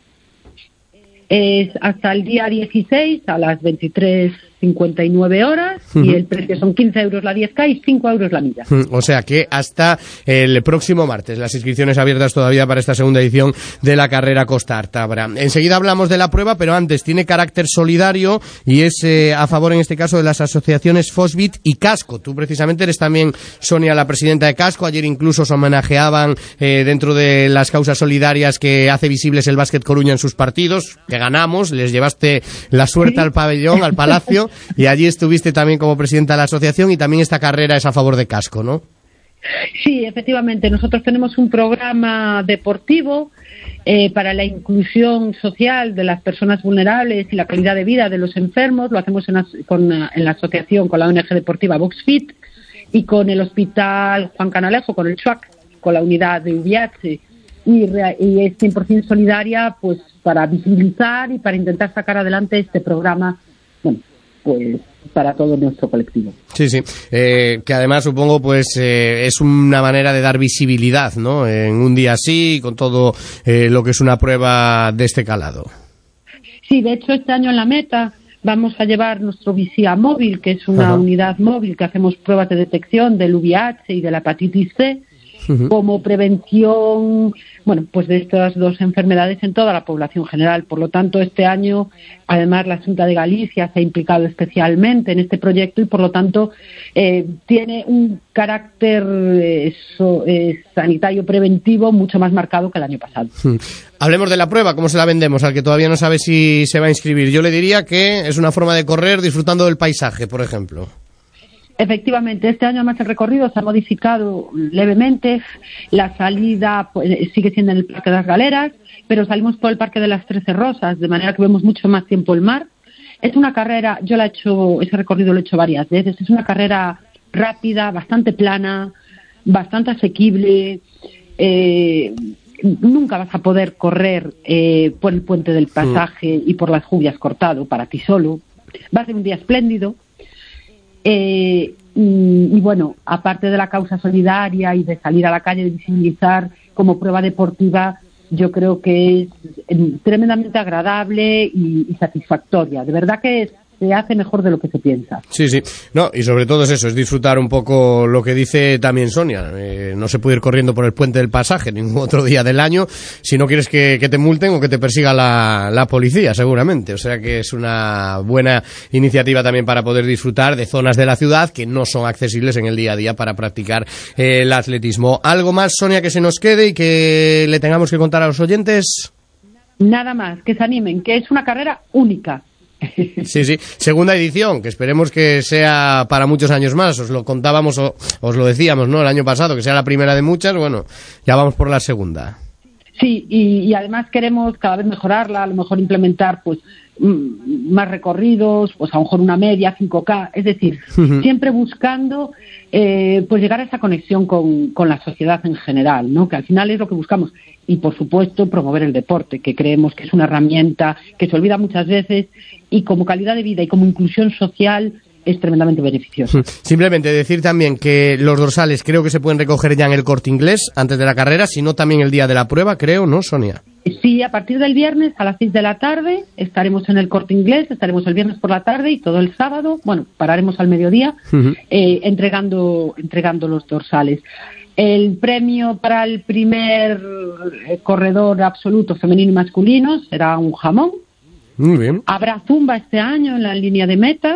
es hasta el día dieciséis a las veintitrés cincuenta y nueve horas uh-huh. y el precio son quince euros la diez K y cinco euros la milla. O sea que hasta el próximo martes las inscripciones abiertas todavía para esta segunda edición de la carrera Costa Artabra. Enseguida hablamos de la prueba, pero antes tiene carácter solidario y es eh, a favor en este caso de las asociaciones Fosbit y Casco. Tú precisamente eres también, Sonia, la presidenta de Casco. Ayer incluso se homenajeaban eh, dentro de las causas solidarias que hace visibles el Básquet Coruña en sus partidos, que ganamos, les llevaste la suerte al pabellón, al palacio. Y allí estuviste también como presidenta de la asociación y también esta carrera es a favor de Casco, ¿no? Sí, efectivamente. Nosotros tenemos un programa deportivo eh, para la inclusión social de las personas vulnerables y la calidad de vida de los enfermos. Lo hacemos en la, con, en la asociación, con la O N G deportiva VoxFit y con el Hospital Juan Canalejo, con el CHUAC, con la unidad de U V H. Y, y es cien por ciento solidaria pues para visibilizar y para intentar sacar adelante este programa, bueno, pues para todo nuestro colectivo. Sí, sí, eh, que además supongo pues eh, es una manera de dar visibilidad, ¿no? En un día así, con todo eh, lo que es una prueba de este calado. Sí, de hecho este año en la meta vamos a llevar nuestro Visia móvil, que es una Ajá. unidad móvil que hacemos pruebas de detección del U V H y de la hepatitis C, uh-huh. como prevención, bueno, pues de estas dos enfermedades en toda la población general. Por lo tanto, este año, además, la Xunta de Galicia se ha implicado especialmente en este proyecto y, por lo tanto, eh, tiene un carácter eh, so, eh, sanitario preventivo mucho más marcado que el año pasado. Hmm. Hablemos de la prueba, ¿cómo se la vendemos al que todavía no sabe si se va a inscribir? Yo le diría que es una forma de correr disfrutando del paisaje, por ejemplo. Efectivamente, este año además el recorrido se ha modificado levemente. La salida pues, sigue siendo en el Parque de las Galeras, pero salimos por el Parque de las Trece Rosas, de manera que vemos mucho más tiempo el mar. Es una carrera, yo la he hecho, ese recorrido lo he hecho varias veces, es una carrera rápida, bastante plana, bastante asequible. Eh, nunca vas a poder correr eh, por el puente del pasaje mm. y por las Jubias cortado para ti solo. Va a ser un día espléndido. Eh, y, y bueno, aparte de la causa solidaria y de salir a la calle, de visibilizar como prueba deportiva, yo creo que es eh, tremendamente agradable y, y satisfactoria. De verdad que es, se hace mejor de lo que se piensa. Sí, sí. No, y sobre todo es eso, es disfrutar un poco lo que dice también Sonia. Eh, no se puede ir corriendo por el puente del pasaje ningún otro día del año si no quieres que, que te multen o que te persiga la, la policía, seguramente. O sea que es una buena iniciativa también para poder disfrutar de zonas de la ciudad que no son accesibles en el día a día para practicar eh, el atletismo. ¿Algo más, Sonia, que se nos quede y que le tengamos que contar a los oyentes? Nada más, que se animen, que es una carrera única. Sí, sí, segunda edición, que esperemos que sea para muchos años más. Os lo contábamos, o, os lo decíamos, ¿no? El año pasado, que sea la primera de muchas. Bueno, ya vamos por la segunda. Sí, y, y además queremos cada vez mejorarla, a lo mejor implementar pues más recorridos, pues a lo mejor una media, cinco K, es decir, uh-huh. siempre buscando eh, pues llegar a esa conexión con, con la sociedad en general, ¿no? Que al final es lo que buscamos. Y por supuesto promover el deporte, que creemos que es una herramienta que se olvida muchas veces y como calidad de vida y como inclusión social es tremendamente beneficioso. Simplemente decir también que los dorsales creo que se pueden recoger ya en el Corte Inglés antes de la carrera, si no también el día de la prueba, creo, ¿no, Sonia? Sí, a partir del viernes a las seis de la tarde estaremos en el Corte Inglés, estaremos el viernes por la tarde y todo el sábado, bueno, pararemos al mediodía uh-huh. eh, entregando, entregando los dorsales. El premio para el primer corredor absoluto femenino y masculino será un jamón. Muy bien. Habrá zumba este año en la línea de meta.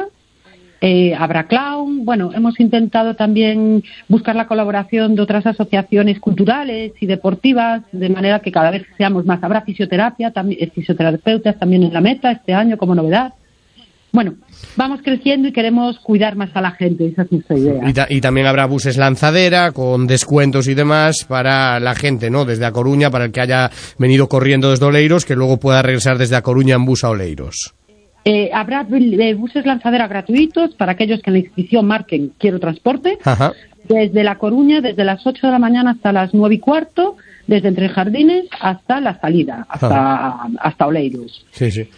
Eh, habrá clown. Bueno, hemos intentado también buscar la colaboración de otras asociaciones culturales y deportivas, de manera que cada vez seamos más. Habrá fisioterapia, también, fisioterapeutas también en la meta este año como novedad. Bueno, vamos creciendo y queremos cuidar más a la gente, esa es nuestra idea. Y, ta- y también habrá buses lanzadera con descuentos y demás para la gente, ¿no? Desde A Coruña, para el que haya venido corriendo desde Oleiros, que luego pueda regresar desde A Coruña en bus a Oleiros. Eh, habrá eh, buses lanzadera gratuitos para aquellos que en la inscripción marquen Quiero Transporte. Ajá. Desde La Coruña, desde las ocho de la mañana hasta las nueve y cuarto, desde Entre Jardines hasta la salida, hasta, hasta Oleiros. Sí, sí.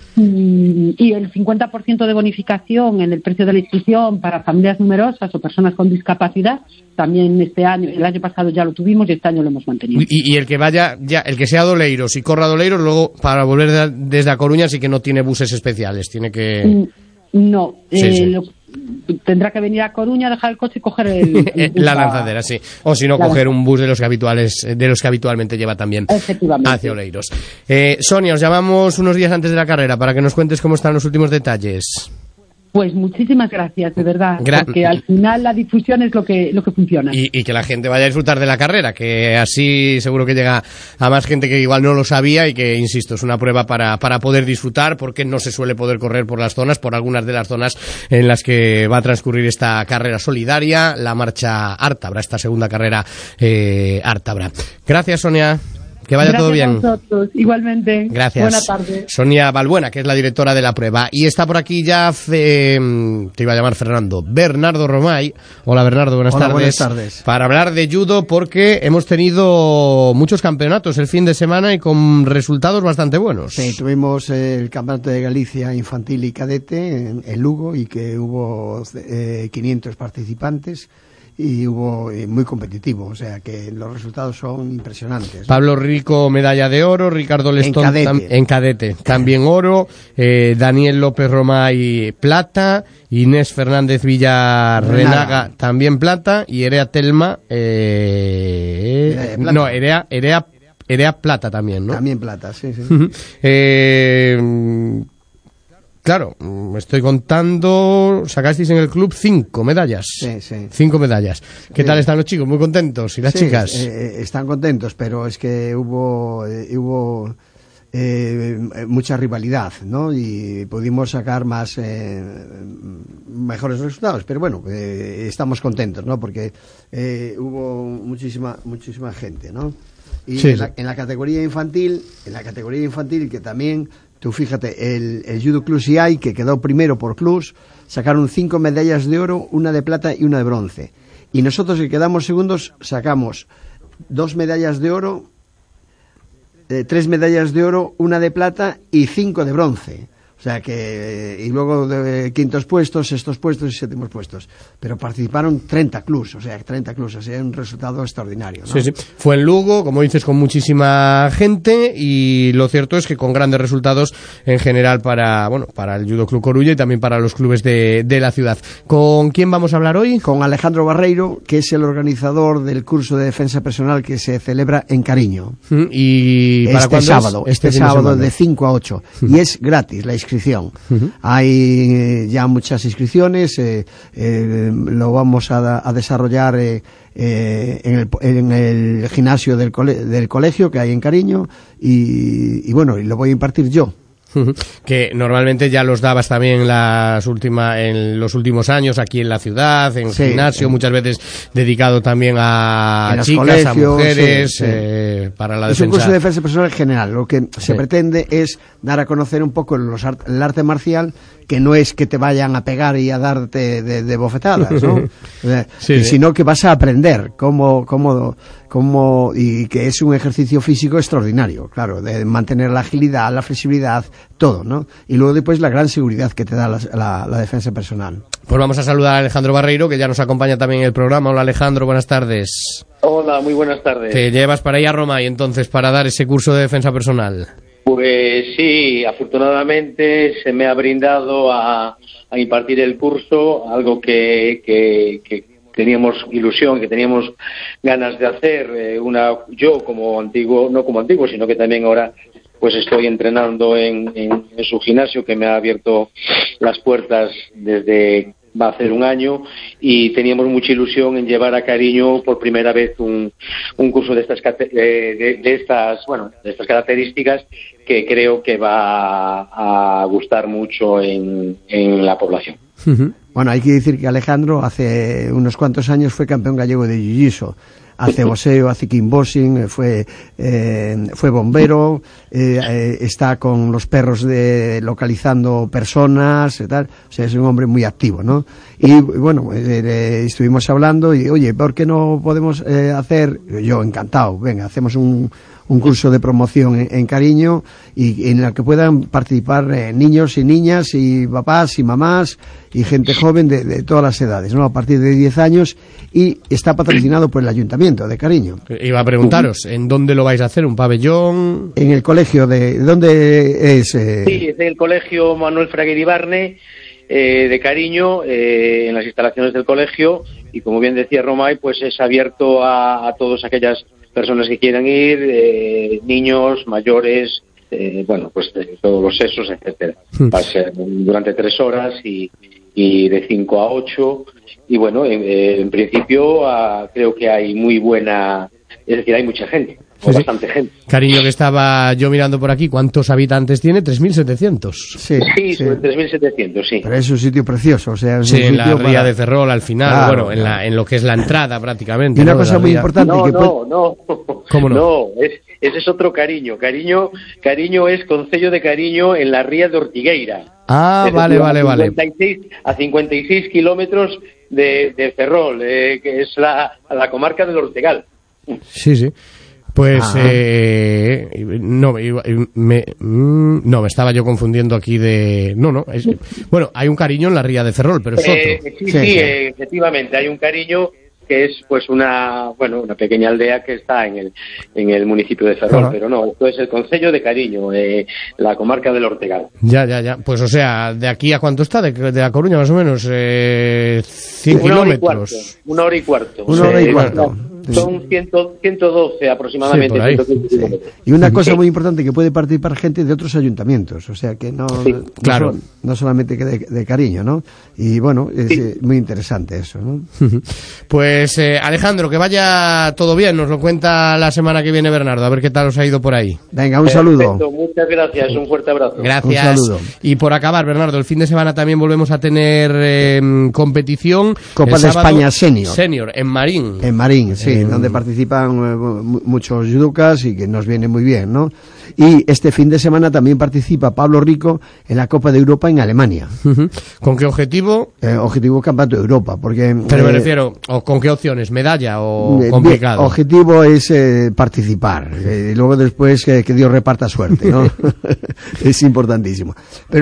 Y, y el cincuenta por ciento de bonificación en el precio de la inscripción para familias numerosas o personas con discapacidad, también este año, el año pasado ya lo tuvimos y este año lo hemos mantenido. Y, y el que vaya, ya el que sea de Oleiros y corra de Oleiros, luego para volver de, desde A Coruña sí que no tiene buses especiales, tiene que... No, sí, eh, sí. Lo, tendrá que venir a Coruña, dejar el coche y coger el, el la lanzadera, sí. O si no, la coger un bus de los que habituales, de los que habitualmente lleva también hacia Oleiros. Eh, Sonia, os llamamos unos días antes de la carrera para que nos cuentes cómo están los últimos detalles. Pues muchísimas gracias, de verdad, Gra- porque al final la difusión es lo que lo que funciona. Y, y que la gente vaya a disfrutar de la carrera, que así seguro que llega a más gente que igual no lo sabía y que, insisto, es una prueba para, para poder disfrutar, porque no se suele poder correr por las zonas, por algunas de las zonas en las que va a transcurrir esta carrera solidaria, la marcha Ártabra, esta segunda carrera eh, Ártabra. Gracias, Sonia. Que vaya Gracias todo bien. A vosotros, igualmente. Gracias. Buena tarde. Sonia Balbuena, que es la directora de la prueba. Y está por aquí ya, eh, te iba a llamar Fernando, Bernardo Romay. Hola, Bernardo, buenas Hola, tardes. buenas tardes. Para hablar de judo, porque hemos tenido muchos campeonatos el fin de semana y con resultados bastante buenos. Sí, tuvimos el Campeonato de Galicia Infantil y Cadete en, en Lugo, y que hubo eh, quinientos participantes. Y hubo eh, muy competitivo, o sea que los resultados son impresionantes, ¿no? Pablo Rico, medalla de oro, Ricardo Lestón en cadete, tam, en cadete también oro, eh, Daniel López Romay plata, Inés Fernández Villarrenaga también plata, y Erea Telma, eh, plata. no, Erea, Erea, Erea plata también, ¿no? También plata, sí, sí. eh, Claro, me estoy contando, sacasteis en el club cinco medallas. Sí, sí. Cinco medallas. ¿Qué sí. tal están los chicos? ¿Muy contentos? ¿Y las sí, chicas? Eh, están contentos, pero es que hubo, eh, hubo eh, mucha rivalidad, ¿no? Y pudimos sacar más, eh, mejores resultados. Pero bueno, eh, estamos contentos, ¿no? Porque eh, hubo muchísima, muchísima gente, ¿no? Y sí, en, la, en la categoría infantil, en la categoría infantil que también... Tú fíjate, el, el Judo Club C I, que quedó primero por clubs, sacaron cinco medallas de oro, una de plata y una de bronce. Y nosotros, que quedamos segundos, sacamos dos medallas de oro, eh, tres medallas de oro, una de plata y cinco de bronce. O sea que, y luego de quintos puestos, sextos puestos y séptimos puestos. Pero participaron treinta clubs, o sea, treinta clubs, o sea, un resultado extraordinario, ¿no? Sí, sí. Fue en Lugo, como dices, con muchísima gente, y lo cierto es que con grandes resultados en general para, bueno, para el Judo Club Coruña y también para los clubes de, de la ciudad. ¿Con quién vamos a hablar hoy? Con Alejandro Barreiro, que es el organizador del curso de defensa personal que se celebra en Cariño. ¿Y para este cuándo sábado? Es? Este, este sábado de cinco a ocho. Uh-huh. Y es gratis la inscripción. Uh-huh. Hay eh, ya muchas inscripciones, eh, eh, lo vamos a, a desarrollar eh, eh, en, el, en el gimnasio del, cole, del colegio que hay en Cariño, y, y bueno, y lo voy a impartir yo. Que normalmente ya los dabas también las última, en los últimos años aquí en la ciudad, en sí, gimnasio, sí. muchas veces dedicado también a en chicas, colegios, a mujeres, sí, sí. Eh, para la es defensa. un curso de defensa personal general. Lo que sí. se pretende es dar a conocer un poco los art, el arte marcial, que no es que te vayan a pegar y a darte de, de bofetadas, ¿no? sí, sino sí. que vas a aprender cómo, cómo, cómo, y que es un ejercicio físico extraordinario, claro, de mantener la agilidad, la flexibilidad, todo, ¿no? Y luego después la gran seguridad que te da la, la, la defensa personal. Pues vamos a saludar a Alejandro Barreiro, que ya nos acompaña también en el programa. Hola Alejandro, buenas tardes. Hola, muy buenas tardes. Te llevas para ir a Roma y entonces para dar ese curso de defensa personal. Pues sí, afortunadamente se me ha brindado a, a impartir el curso, algo que, que, que teníamos ilusión, que teníamos ganas de hacer. Eh, una, yo como antiguo, no como antiguo, sino que también ahora pues estoy entrenando en, en, en su gimnasio, que me ha abierto las puertas desde va a hacer un año, y teníamos mucha ilusión en llevar a Cariño por primera vez un, un curso de estas de, de estas bueno de estas características, que creo que va a, a gustar mucho en, en la población. Uh-huh. Bueno, hay que decir que Alejandro hace unos cuantos años fue campeón gallego de jiu-jitsu. Hace boxeo, hace kickboxing, fue eh, fue bombero, eh, eh, está con los perros de localizando personas y tal. O sea, es un hombre muy activo, ¿no? Y bueno, eh, eh, estuvimos hablando y, oye, ¿por qué no podemos eh, hacer? Yo encantado, venga, hacemos un un curso de promoción en, en Cariño, y, y en el que puedan participar eh, niños y niñas y papás y mamás y gente joven de, de todas las edades, ¿no? A partir de diez años, y está patrocinado por el Ayuntamiento de Cariño. Iba a preguntaros, ¿en dónde lo vais a hacer? ¿Un pabellón? En el colegio de... ¿Dónde es? Eh? Sí, es el colegio Manuel Fraguer Ibarne eh, de Cariño, eh, en las instalaciones del colegio, y como bien decía Romay, pues es abierto a, a todas aquellas personas que quieran ir, eh, niños, mayores, eh, bueno, pues de todos los sexos, etcétera. Va a ser durante tres horas y, y de cinco a ocho, y bueno, en, en principio uh, creo que hay muy buena, es decir, hay mucha gente. Sí, bastante sí. gente. Cariño, que estaba yo mirando por aquí, ¿cuántos habitantes tiene? tres mil setecientos. Sí, sí, sí. tres mil setecientos, sí. Pero es un sitio precioso, o sea, es sí, un en sitio la ría para... de Ferrol al final, claro, bueno, en, la, en lo que es la entrada prácticamente. Y una ¿no? cosa muy importante... No, que no, puede... no. ¿Cómo no? No, es, ese es otro Cariño. Cariño, Cariño es Concello de Cariño en la ría de Ortigueira. Ah, es vale, decir, vale, a vale. cincuenta y seis, a cincuenta y seis kilómetros de, de Ferrol, eh, que es la, la comarca del Ortegal. Sí, sí. Pues, eh, no, me, no, me estaba yo confundiendo aquí de... No, no, es, bueno, hay un Cariño en la ría de Ferrol, pero es eh, otro. Sí, sí, sí, eh, efectivamente, hay un Cariño que es pues una, bueno, una pequeña aldea que está en el, en el municipio de Ferrol, uh-huh. pero no, esto es el concello de Cariño, eh, la comarca del Ortegal. Ya, ya, ya, pues o sea, ¿de aquí a cuánto está? De, de La Coruña más o menos, eh, cien una kilómetros. Hora y una hora y cuarto. Una hora y cuarto. Son ciento, ciento doce aproximadamente. Sí, ciento quince sí. Y una cosa muy importante, que puede participar gente de otros ayuntamientos, o sea que no, sí, no, claro. so, no solamente de, de Cariño, ¿no? Y bueno, es sí. muy interesante eso, ¿no? Pues eh, Alejandro, que vaya todo bien, nos lo cuenta la semana que viene Bernardo, a ver qué tal os ha ido por ahí. Venga, un Perfecto, saludo. Muchas gracias, un fuerte abrazo. Gracias. Un saludo. Y por acabar, Bernardo, el fin de semana también volvemos a tener eh, competición. Copa de España Senior. Senior, en Marín. En Marín, sí, en... donde participan muchos judokas y que nos viene muy bien, ¿no? Y este fin de semana también participa Pablo Rico en la Copa de Europa en Alemania. Uh-huh. ¿Con qué objetivo? Eh, objetivo Campeonato de Europa, porque... Pero me eh, refiero, ¿o con qué opciones? ¿Medalla o eh, complicado? Objetivo es eh, participar, eh, y luego después eh, que Dios reparta suerte, ¿no? Es importantísimo. Pero...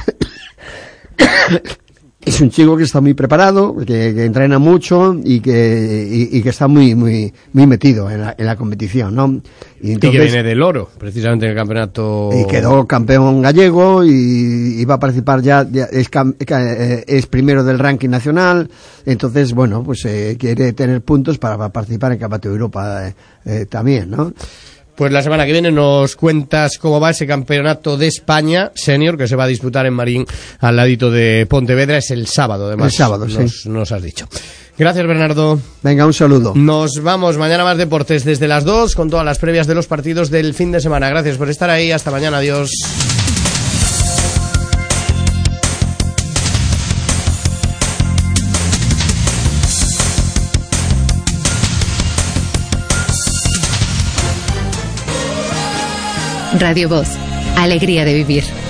Es un chico que está muy preparado, que, que entrena mucho y que y, y que está muy muy muy metido en la, en la competición, ¿no? Y, entonces, y que viene del oro, precisamente en el campeonato. Y quedó campeón gallego y, y va a participar ya, ya es, es primero del ranking nacional, entonces bueno, pues eh, quiere tener puntos para participar en Campeonato de Europa eh, eh, también, ¿no? Pues la semana que viene nos cuentas cómo va ese campeonato de España senior que se va a disputar en Marín al ladito de Pontevedra. Es el sábado, además. El sábado, nos, sí. Nos has dicho. Gracias, Bernardo. Venga, un saludo. Nos vamos mañana más deportes desde las dos con todas las previas de los partidos del fin de semana. Gracias por estar ahí. Hasta mañana. Adiós. Radio Voz, alegría de vivir.